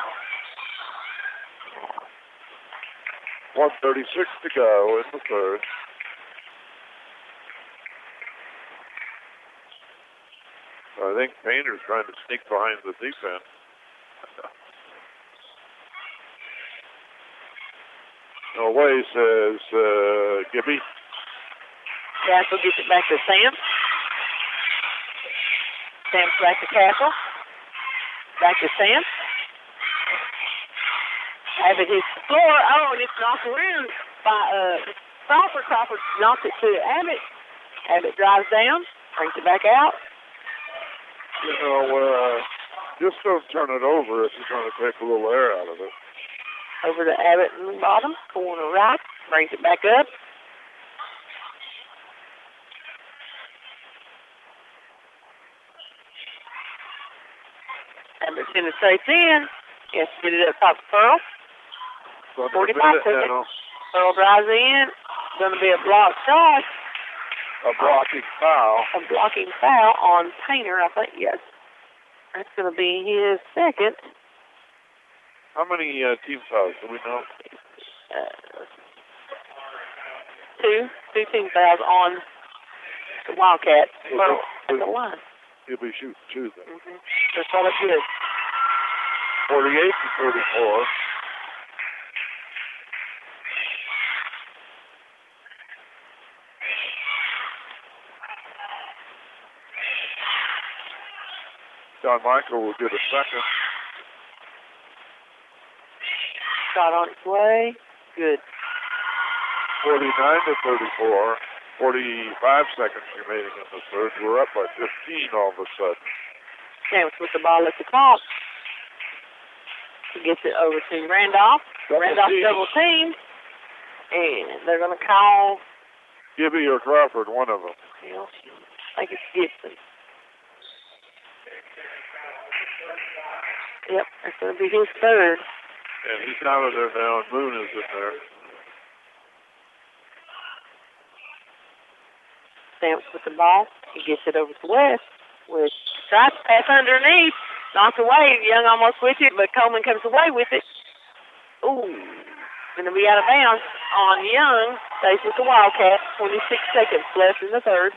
1:36 to go in the third. I think Painter's trying to sneak behind the defense. Away says Gibby. Castle gets it back to Sam. Sam's back to Castle. Back to Sam. Abbott hits the floor. Oh, and it's knocked around by Crawford. Crawford knocks it to Abbott. Abbott drives down, brings it back out. You know, just don't turn it over if you're going to take a little air out of it. Over to Abbott in the bottom, corner right, brings it back up. Abbott penetrates in. Yes, get it up top of Pearl. 45 seconds. Pearl drives in. Going to be a block shot. A blocking foul. A blocking foul on Painter, I think, yes. That's going to be his second. How many team fouls do we know? Two team fouls on the Wildcats. Well, at the line. He'll be shooting two then. Mm-hmm. That's all it is. 48-34. John Michael will get a second. Shot on its way. Good. 49-34. 45 seconds remaining in the third. We're up by 15 all of a sudden. James with the ball at the top. He gets it over to Randolph. Randolph double team. And they're going to call Gibby or Crawford, one of them. Yeah, I think it's Gibson. Yep, that's going to be his third. And he's out of there now, and Moon is in there. Stamps with the ball. He gets it over to West. With tries to pass underneath. Knocked away. Young almost with it, but Coleman comes away with it. Ooh. Going to be out of bounds on Young. Stays with the Wildcats. 26 seconds left in the third.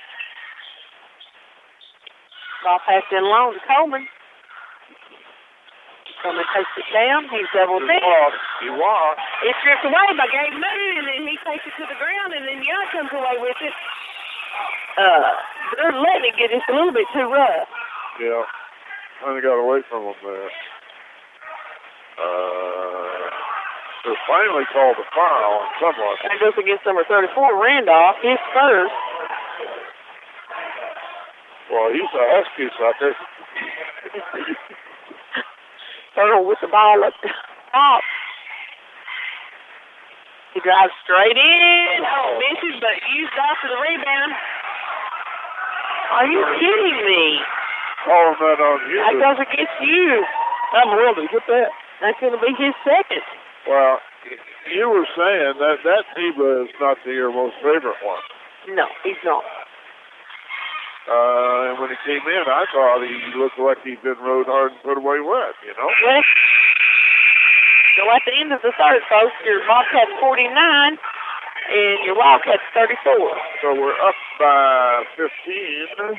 Ball passed in long to Coleman. Coleman takes it down. He's double teamed. He walked. It's stripped away by Gabe Moon, and then he takes it to the ground, and then Young comes away with it. They're letting it get just a little bit too rough. Yeah. Kind of got away from him there. They finally called the foul on someone. That goes against number 34, Randolph, his first. Well, he's a Husky sucker. Earl with the ball at the top. He drives straight in. Oh, misses, but used off for the rebound. Are you kidding me? Oh, that on you. That goes against you. I'm willing to get that. That's going to be his second. Well, you were saying that Zebra is not your most favorite one. No, he's not. And when he came in, I thought he looked like he'd been rode hard and put away wet, you know? Well, so at the end of the third, folks, your Bobcats 49 and your Wildcats 34. So we're up by 15.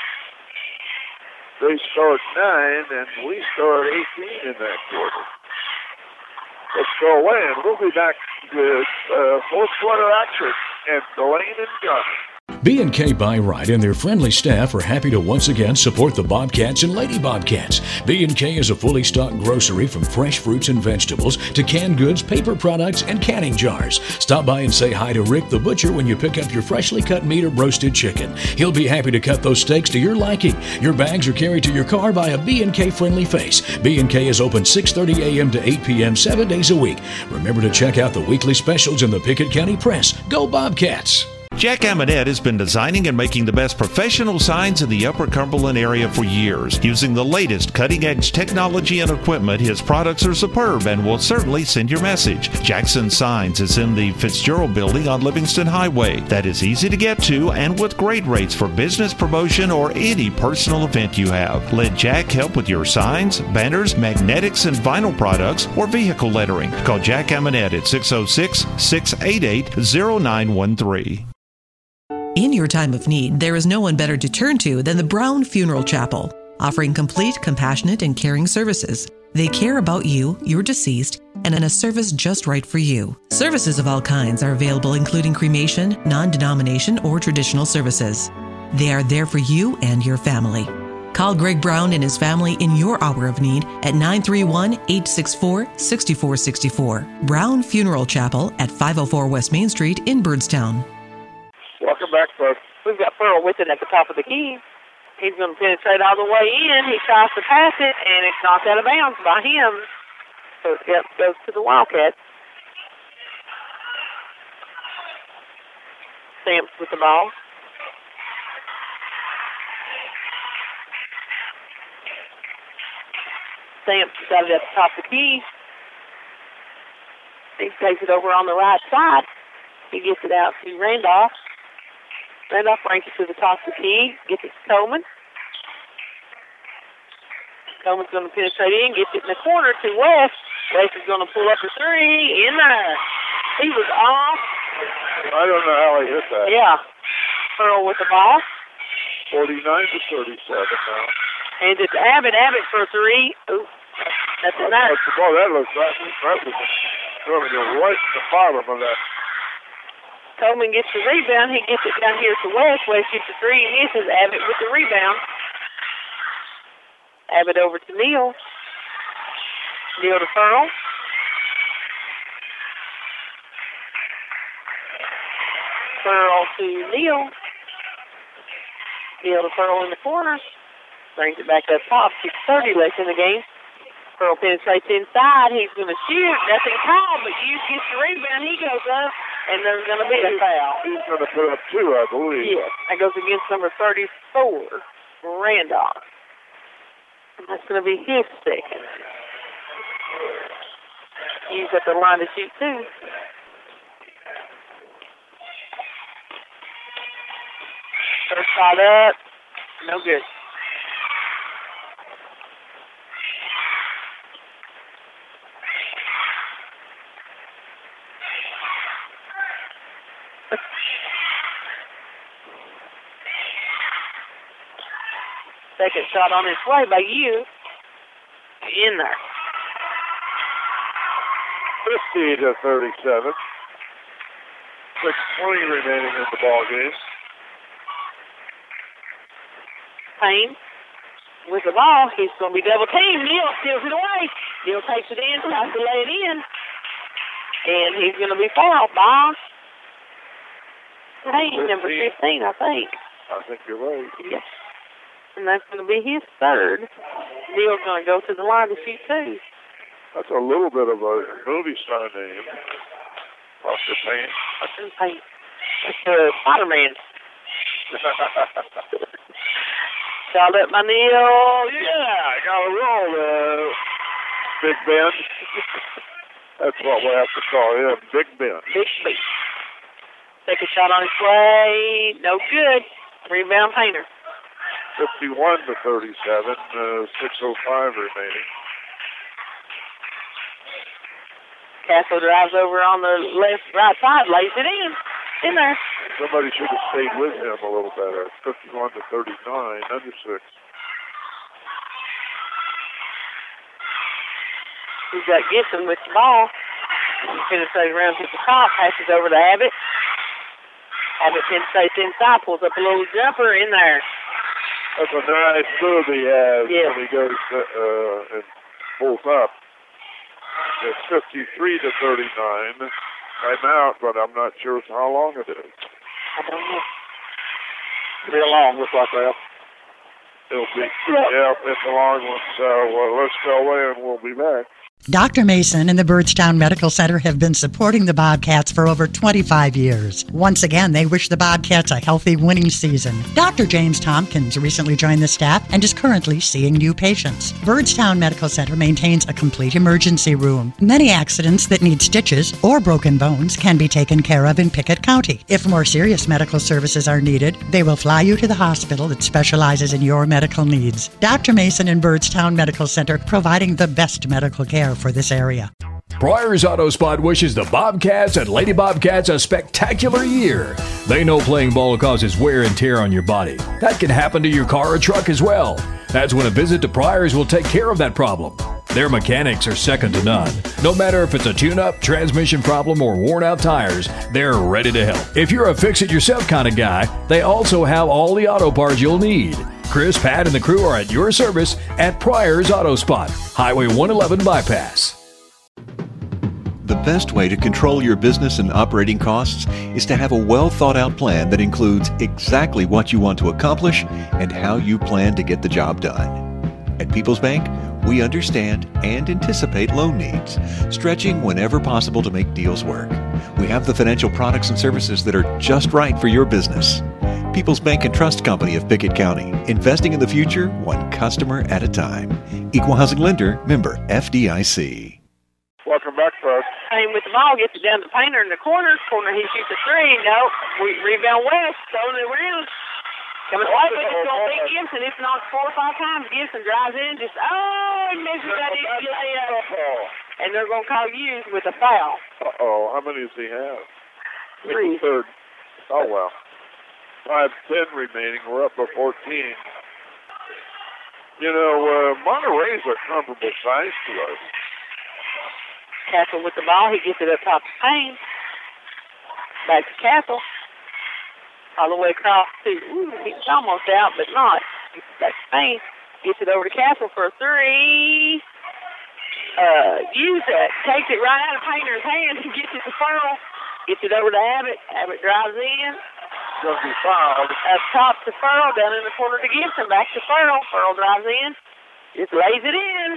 They start 9, and we start 18 in that quarter. Let's go away, and we'll be back with fourth quarter action at Delane and Gunner. B&K Byright and their friendly staff are happy to once again support the Bobcats and Lady Bobcats. B&K is a fully stocked grocery from fresh fruits and vegetables to canned goods, paper products, and canning jars. Stop by and say hi to Rick the Butcher when you pick up your freshly cut meat or roasted chicken. He'll be happy to cut those steaks to your liking. Your bags are carried to your car by a B&K friendly face. B&K is open 6:30 a.m. to 8 p.m. 7 days a week. Remember to check out the weekly specials in the Pickett County Press. Go Bobcats! Jack Amonette has been designing and making the best professional signs in the Upper Cumberland area for years. Using the latest cutting-edge technology and equipment, his products are superb and will certainly send your message. Jackson Signs is in the Fitzgerald Building on Livingston Highway. That is easy to get to and with great rates for business promotion or any personal event you have. Let Jack help with your signs, banners, magnetics, and vinyl products or vehicle lettering. Call Jack Amonette at 606-688-0913. In your time of need, there is no one better to turn to than the Brown Funeral Chapel, offering complete, compassionate, and caring services. They care about you, your deceased, and in a service just right for you. Services of all kinds are available, including cremation, non-denomination, or traditional services. They are there for you and your family. Call Greg Brown and his family in your hour of need at 931-864-6464. Brown Funeral Chapel at 504 West Main Street in Birdstown. Welcome back, folks. We've got Pearl with it at the top of the key. He's going to penetrate all the way in. He tries to pass it, and it's knocked out of bounds by him. So it goes to the Wildcats. Stamps with the ball. Stamps got it at the top of the key. He takes it over on the right side. He gets it out to Randolph. Randolph brings it to the top of the key, gets it to Coleman. Coleman's going to penetrate in, gets it in the corner to West. West is going to pull up a three in there. He was off. I don't know how he hit that. Yeah. Pearl with the ball. 49-37 now. And it's Abbott. Abbott for a three. Ooh, that's a nice. Boy, that was going to go right to the bottom of that. Coleman gets the rebound. He gets it down here to West. West gets the three and misses. Abbott with the rebound. Abbott over to Neal. Neal to Pearl. Pearl to Neal. Neal to Pearl in the corner. Brings it back up top. 6:30 left in the game. Pearl penetrates inside. He's going to shoot. Nothing called, but Hughes gets the rebound. He goes up, and there's going to be a foul. He's going to put up two, I believe. Yes, that goes against number 34, Randolph. And that's going to be his second. Hughes at the line to shoot two. First shot up. No good. Second shot on its way by you. In there. 50-37. 6:20 remaining in the ball game. Payne with the ball. He's going to be double teamed. Neal steals it away. Neal takes it in, tries to lay it in. And he's going to be fouled by Payne, number 15, I think. I think you're right. Yes. And that's going to be his third. Neal's going to go to the line to shoot two. That's a little bit of a movie star name. Oscar Payne. Oscar Payne. That's Spider-Man. Shot up by Neal. Yeah, got a roll there. Big Ben. That's what we have to call him, Big Ben. Big Ben. Second shot on his way. No good. Rebound Painter. 51-37, 6:05 remaining. Castle drives over on the right side, lays it in there. Somebody should have stayed with him a little better. 51-39, under 6. We've got Gibson with the ball. He penetrates around to the top, passes over to Abbott. Abbott penetrates inside, pulls up a little jumper in there. That's a nice move he has when he goes and pulls up. It's 53-39. I'm out, but I'm not sure how long it is. I don't know. Real long, looks like that. It'll be, it's a long one. So let's go away and we'll be back. Dr. Mason and the Byrdstown Medical Center have been supporting the Bobcats for over 25 years. Once again, they wish the Bobcats a healthy winning season. Dr. James Tompkins recently joined the staff and is currently seeing new patients. Byrdstown Medical Center maintains a complete emergency room. Many accidents that need stitches or broken bones can be taken care of in Pickett County. If more serious medical services are needed, they will fly you to the hospital that specializes in your medical needs. Dr. Mason and Byrdstown Medical Center providing the best medical care for this area. Pryor's Auto Spot wishes the Bobcats and Lady Bobcats a spectacular year. They know playing ball causes wear and tear on your body. That can happen to your car or truck as well. That's when a visit to Pryor's will take care of that problem. Their mechanics are second to none. No matter if it's a tune-up, transmission problem, or worn-out tires, they're ready to help. If you're a fix-it-yourself kind of guy, they also have all the auto parts you'll need. Chris, Pat, and the crew are at your service at Pryor's Auto Spot, Highway 111 Bypass. The best way to control your business and operating costs is to have a well-thought-out plan that includes exactly what you want to accomplish and how you plan to get the job done. At People's Bank, we understand and anticipate loan needs, stretching whenever possible to make deals work. We have the financial products and services that are just right for your business. People's Bank and Trust Company of Pickett County, investing in the future one customer at a time. Equal Housing Lender, member FDIC. Welcome back, folks. Payne with the ball, gets it down to Painter in the corner. Corner, he shoots a three. Nope. Rebound West, throwing it around. Coming away with it, it's going to beat Gibson. It's knocked 4 or 5 times. Gibson drives in, just, he misses that easy layup. And they're going to call Hughes with a foul. Uh-oh, how many does he have? 3. Third. Oh, well. 5:10 remaining. We're up by 14. You know, Monterey's a comparable size to us. Castle with the ball. He gets it up top to Payne. Back to Castle. All the way across to, he's almost out, but not. Back to Payne. Gets it over to Castle for a three. Hughes takes it right out of Painter's hands and gets it to Furl. Gets it over to Abbott. Abbott drives in. Going to be fouled. Up top to Furl. Down in the corner to Gibson. Back to Furl. Furl drives in. Just lays it in.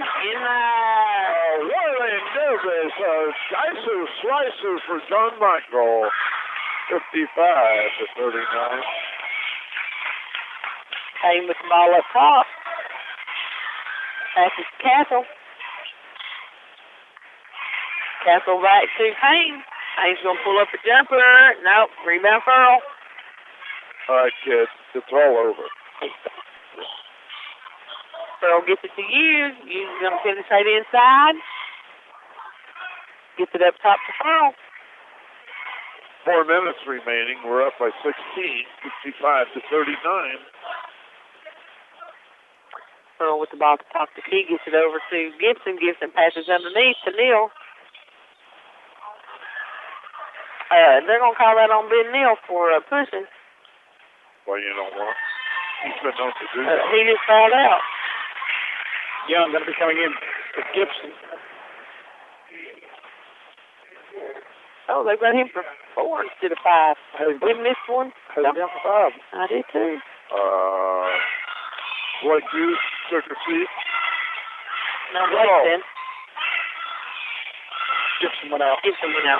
Warren Davis, slices for John Michael. 55-39. Payne with the ball up top. Passes to Castle. Castle back to Payne. Payne's going to pull up a jumper. Nope. Rebound Furl. All right, kids. It's all over. Furl gets it to Hughes. Hughes is going to penetrate inside. Gets it up top to Furl. 4 minutes remaining. We're up by 16, 65-39. Furl with the ball to top the key. Gets it over to Gibson. Gibson passes underneath to Neal. They're going to call that on Ben Neal for pushing. Well, you know what? He's been known to do that. He just fouled out. Young going to be coming in for Gibson. Oh, they got him for 4 instead of 5. We missed one. I was down for 5. I did too. Blake Hughes took a seat. No, Blake then. Gibson went out.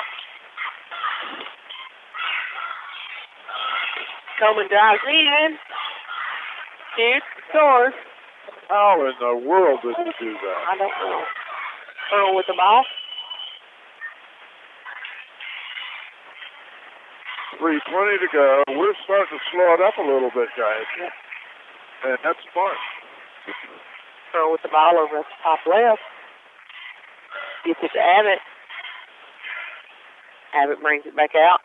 Coleman drives in. Hughes scores. How in the world did he do that? I don't know. Earl with the ball. 3:20 to go. We're starting to slow it up a little bit, guys. And that's smart. Earl with the ball over at the top left. Gets it to Abbott. Abbott brings it back out.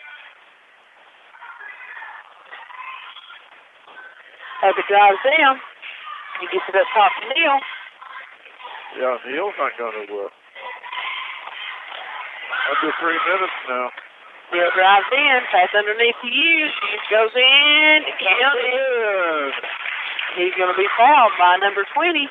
Abbott drives down. He gets it up top to Neal. Yeah, Neal's not going to under 3 minutes now. Neal drives in, pass underneath to Hughes. Hughes goes in, count it. He's going to be fouled by number 20.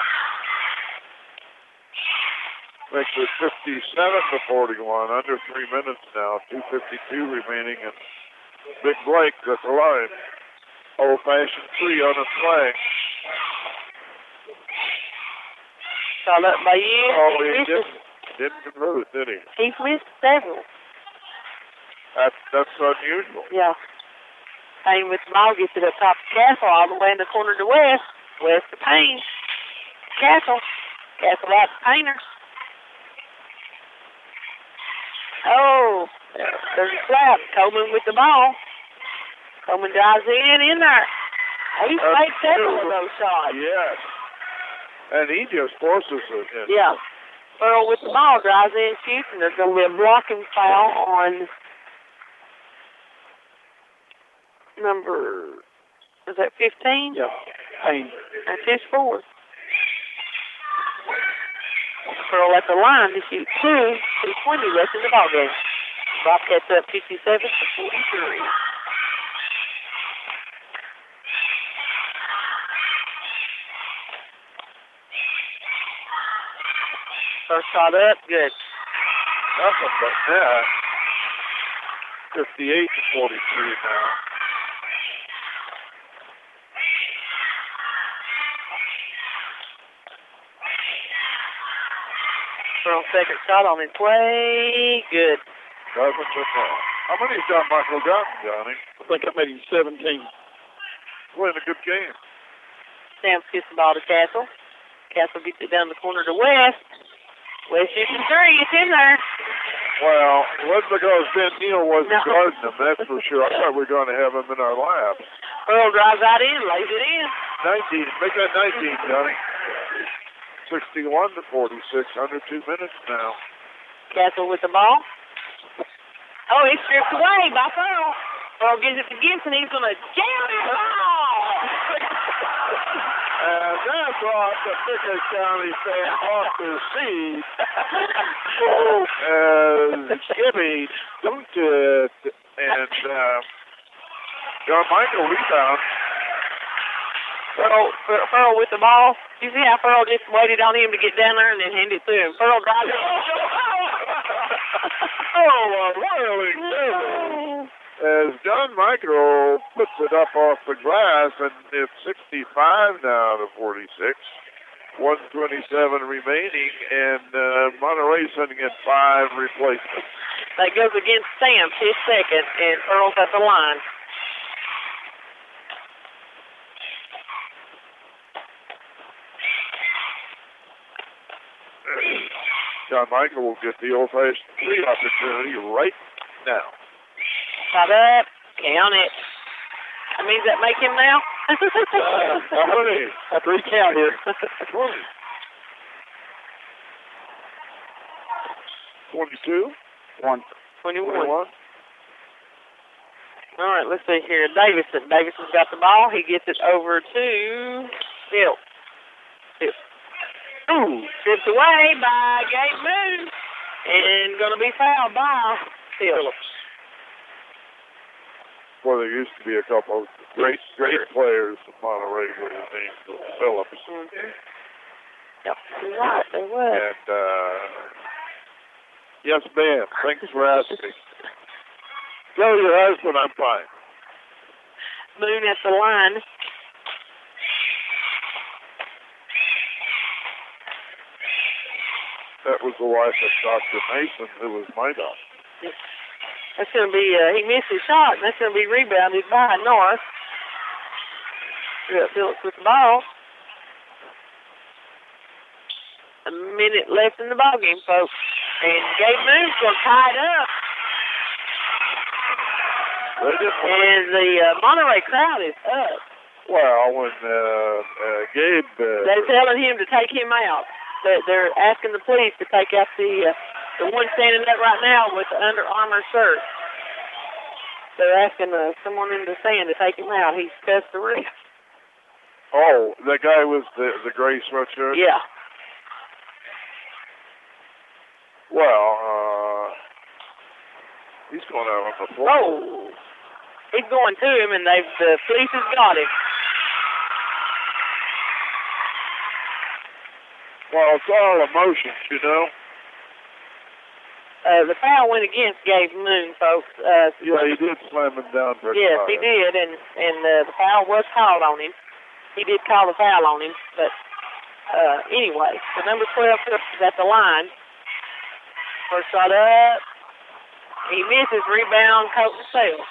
Makes it 57-41, under 3 minutes now, 2:52 remaining, and Big Blake at the line. Old-fashioned 3 on its way. Shot up by you. Oh, he didn't convert it, did he? He's missed several. That's unusual. Yeah. Payne with the ball gets it up top of Castle all the way in the corner to West. West to Payne. Castle. Castle out to Painter. Oh, there's a slap. Coleman with the ball. Coleman drives in there. He's made several of those shots. Yes. And he just forces it in. Yeah. Earl with the ball drives in, shoots, and there's going to be a blocking foul on number, is that 15? Yeah, Payne. That's his fourth. Earl at the line to shoot 2:20 left in the ball game. Bobcats up 57-43. First shot up, good. Nothing but that. 58-43 now. Earl second shot on his way, good. Nothing but that. How many has John Michael gotten, Johnny? I think I made him 17. Playing a good game. Sam gets the ball to Castle. Castle gets it down the corner to West. West shooting three. It's in there. Well, it wasn't because Ben Neal wasn't guarding him, that's for sure. I thought we were going to have him in our laps. Earl drives out in, lays it in. 19. Make that 19, Johnny. 61-46. Under 2 minutes now. Castle with the ball. Oh, he's stripped away by Earl. Earl gives it to Gibson. He's going to jam it. And that brought the Pickett County fan off his seat as Gibby dunked it, and John Michael rebound. Farrell with the ball. You see how Farrell just waited on him to get down there and then hand it to him. Farrell drives it. Oh, a roiling goal. As John Michael puts it up off the glass, and it's 65 now to 46. 127 remaining, and Monterey sending in 5 replacements. That goes against Sam, his second, and Earl's at the line. John Michael will get the old-fashioned 3 opportunity right now. Shot up. Count it. That means that make him now? How many? After we count here. 20. 22? 21. All right, let's see here. Davison. Davison's got the ball. He gets it over to Phil. Ooh, stripped away by Gabe Moon. And going to be fouled by Phillips. Well, there used to be a couple of great players in Monterey with the name Phillips. Mm-hmm. Yep, you're right, there was. And, yes, ma'am, thanks for asking. Tell your husband I'm fine. Moon at the line. That was the wife of Dr. Mason, who was my doctor. That's going to be, he missed his shot, and that's going to be rebounded by North. Phillips with the ball. A minute left in the ball game, folks. And Gabe Moon's going to tie it up. And the Monterey crowd is up. Well, when Gabe... they're telling him to take him out. They're asking the police to take out the one standing up right now with the Under Armour shirt. They're asking someone in the stand to take him out. He's cussed the ref. Oh, the guy with the gray sweatshirt? Yeah. Well, he's going out on the floor. Oh, he's going to him, and the police has got him. Well, it's all emotions, you know. The foul went against Gabe Moon, folks. Yeah, he did slam him down pretty Yes, hard. he did, and the foul was called on him. He did call the foul on him, but anyway, the number 12 is at the line. First shot up. He misses. Rebound, Colton Sales.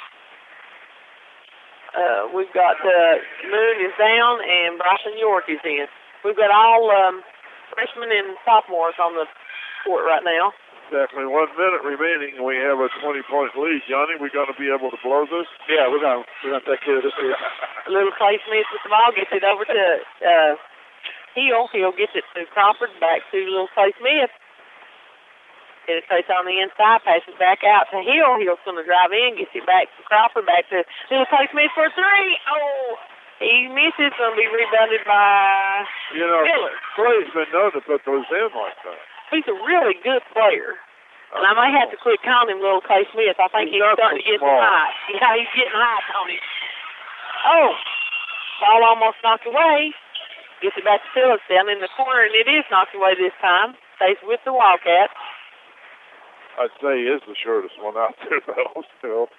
We've got Moon is down and Bryson York is in. We've got all freshmen and sophomores on the court right now. Exactly. 1 minute remaining, and we have a 20-point lead. Johnny, we going to be able to blow this? Yeah, we're going to take care of this here. Little Clay Smith with the ball gets it over to Hill. Hill gets it to Crawford, back to little Clay Smith. It takes on the inside, passes back out to Hill. Hill's going to drive in, gets it back to Crawford, back to little Clay Smith for 3. Oh, he misses. Going to be rebounded by Miller. Clay's been known to put those in like that. He's a really good player. And I may have to quit calling him little Clay Smith. I think he's starting to get hot. Yeah, he's getting hot, Tony. Oh, ball almost knocked away. Gets it back to Phillips down in the corner, and it is knocked away this time. Stays with the Wildcats. I'd say he is the shortest one out there, though, still.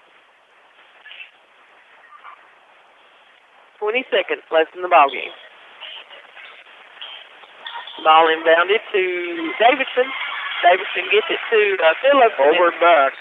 20 seconds left in the ballgame. Ball inbounded to Davidson. Davidson gets it to Phillips. Over and back.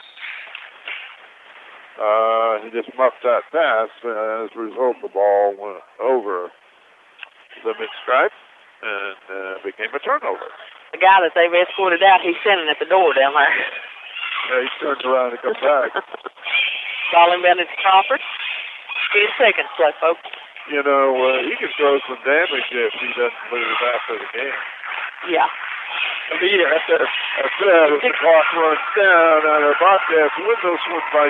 He just muffed that pass. As a result, the ball went over the mid-stripe and became a turnover. The guy that they've escorted out, he's standing at the door down there. Yeah, he turns around and comes back. Ball inbounded to Crawford. 10 seconds left, folks. You know, he can throw some damage if he doesn't lose after the game. Yeah. Yeah, that's it. As the clock runs down, and our Bobcats win this one by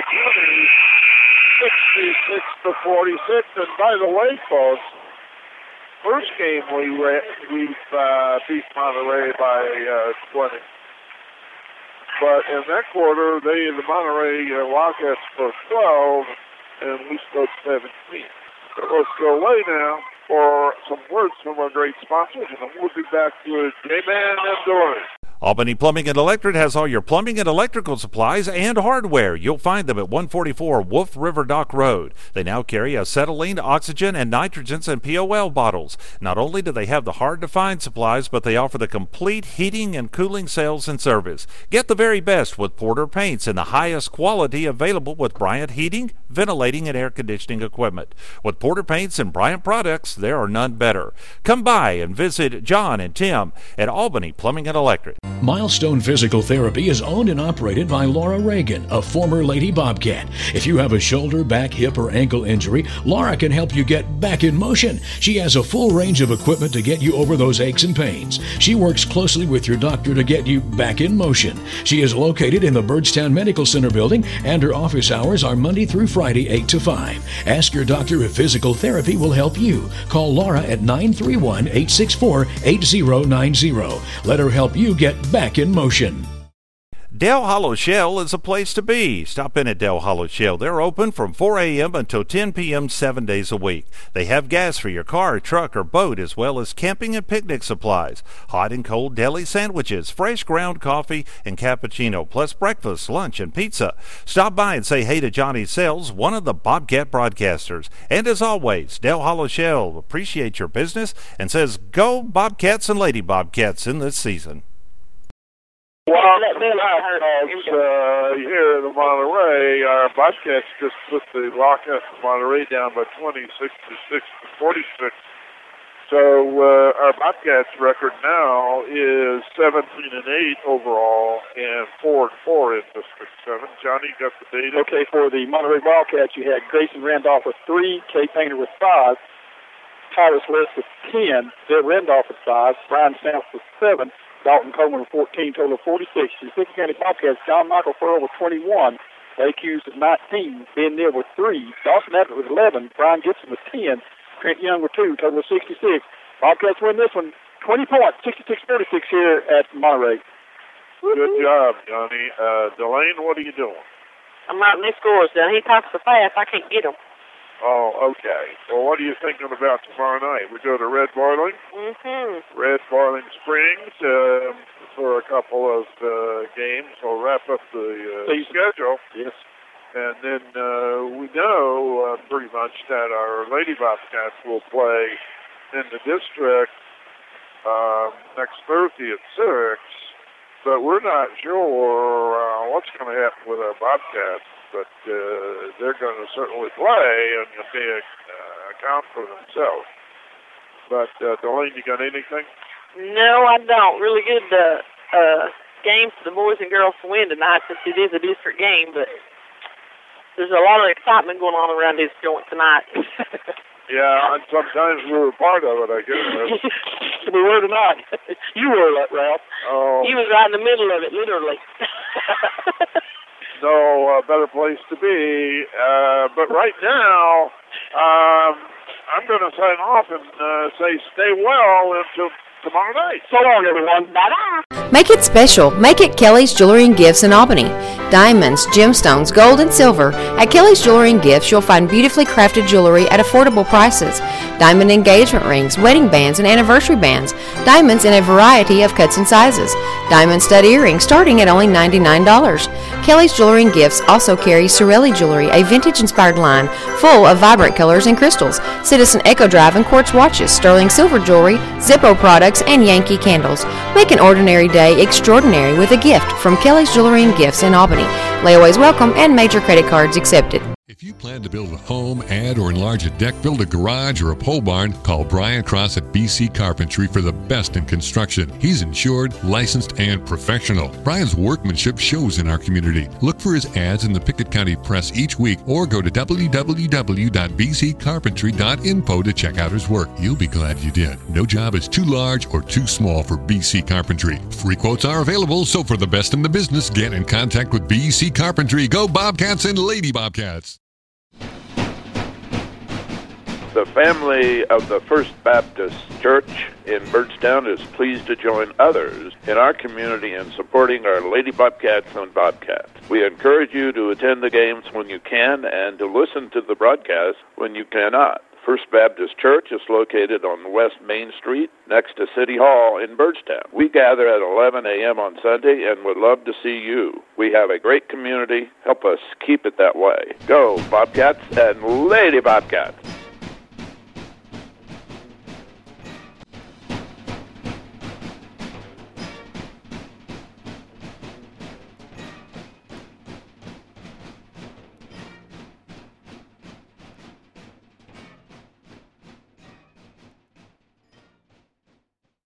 20, 66-46. And by the way, folks, first game we beat Monterey by 20. But in that quarter, the Monterey Wildcats scored 12, and we scored 17. So let's go away now for some words from our great sponsors, and then we'll be back with J-Man and Dory. Albany Plumbing and Electric has all your plumbing and electrical supplies and hardware. You'll find them at 144 Wolf River Dock Road. They now carry acetylene, oxygen, and nitrogens and POL bottles. Not only do they have the hard-to-find supplies, but they offer the complete heating and cooling sales and service. Get the very best with Porter Paints and the highest quality available with Bryant Heating, ventilating, and air conditioning equipment. With Porter Paints and Bryant products, there are none better. Come by and visit John and Tim at Albany Plumbing and Electric. Milestone Physical Therapy is owned and operated by Laura Reagan, a former Lady Bobcat. If you have a shoulder, back, hip, or ankle injury, Laura can help you get back in motion. She has a full range of equipment to get you over those aches and pains. She works closely with your doctor to get you back in motion. She is located in the Byrdstown Medical Center building, and her office hours are Monday through Friday, 8 to 5. Ask your doctor if physical therapy will help you. Call Laura at 931-864-8090. Let her help you get back in motion. Dell Hollow Shell is a place to be. Stop in at Dell Hollow Shell. They're open from 4 a.m. until 10 p.m. 7 days a week. They have gas for your car, truck, or boat, as well as camping and picnic supplies, hot and cold deli sandwiches, fresh ground coffee, and cappuccino, plus breakfast, lunch, and pizza. Stop by and say hey to Johnny Sells, one of the Bobcat broadcasters. And as always, Dell Hollow Shell appreciates your business and says go Bobcats and Lady Bobcats in this season. Well, here in the Monterey, our Bobcats just put the Wildcats of Monterey down by 26-46. So our Bobcats record now is 17-8 overall and 4-4 in District 7. Johnny, you got the data? Okay, for the Monterey Wildcats, you had Grayson Randolph with 3, Kay Painter with 5, Tyrus West with 10, Zed Randolph with 5, Brian Stamps with 7, Dalton Coleman with 14, total of 46. The Licking County Bobcats, John Michael Furl with 21, Lake Hughes with 19, Ben Neal with 3, Dawson Abbott with 11, Brian Gibson with 10, Trent Young with 2, total of 66. Bobcats win this one, 20 points, 66-36 here at Monterey. Good job, Johnny. Delane, what are you doing? I'm writing these scores down. He talks so fast, I can't get them. Oh, okay. Well, what are you thinking about tomorrow night? We go to Red Boiling? Mm-hmm. Red Boiling Springs for a couple of games. We'll wrap up the schedule. Yes. And then we know pretty much that our Lady Bobcats will play in the district next Thursday at 6. But we're not sure what's going to happen with our Bobcats. But they're going to certainly play and account for themselves. But Delane, you got anything? No, I don't. Really good game for the boys and girls to win tonight, since it is a district game. But there's a lot of excitement going on around this joint tonight. Yeah, and sometimes we were part of it, I guess. We were tonight. You were, Ralph. Oh. He was right in the middle of it, literally. No better place to be. But right now, I'm going to sign off and say stay well until tomorrow night. So long, everyone. Bye-bye. Make it special. Make it Kelly's Jewelry and Gifts in Albany. Diamonds, gemstones, gold, and silver. At Kelly's Jewelry and Gifts, you'll find beautifully crafted jewelry at affordable prices. Diamond engagement rings, wedding bands, and anniversary bands. Diamonds in a variety of cuts and sizes. Diamond stud earrings starting at only $99. Kelly's Jewelry and Gifts also carries Sorelli Jewelry, a vintage-inspired line full of vibrant colors and crystals. Citizen Echo Drive and quartz watches, sterling silver jewelry, Zippo products, and Yankee candles. Make an ordinary day extraordinary with a gift from Kelly's Jewelry and Gifts in Albany. Layaways welcome and major credit cards accepted. If you plan to build a home, add or enlarge a deck, build a garage, or a pole barn, call Brian Cross at BC Carpentry for the best in construction. He's insured, licensed, and professional. Brian's workmanship shows in our community. Look for his ads in the Pickett County Press each week or go to www.bccarpentry.info to check out his work. You'll be glad you did. No job is too large or too small for BC Carpentry. Free quotes are available, so for the best in the business, get in contact with BC Carpentry. Go Bobcats and Lady Bobcats. The family of the First Baptist Church in Birdstown is pleased to join others in our community in supporting our Lady Bobcats and Bobcats. We encourage you to attend the games when you can and to listen to the broadcast when you cannot. First Baptist Church is located on West Main Street next to City Hall in Birdstown. We gather at 11 a.m. on Sunday and would love to see you. We have a great community. Help us keep it that way. Go Bobcats and Lady Bobcats.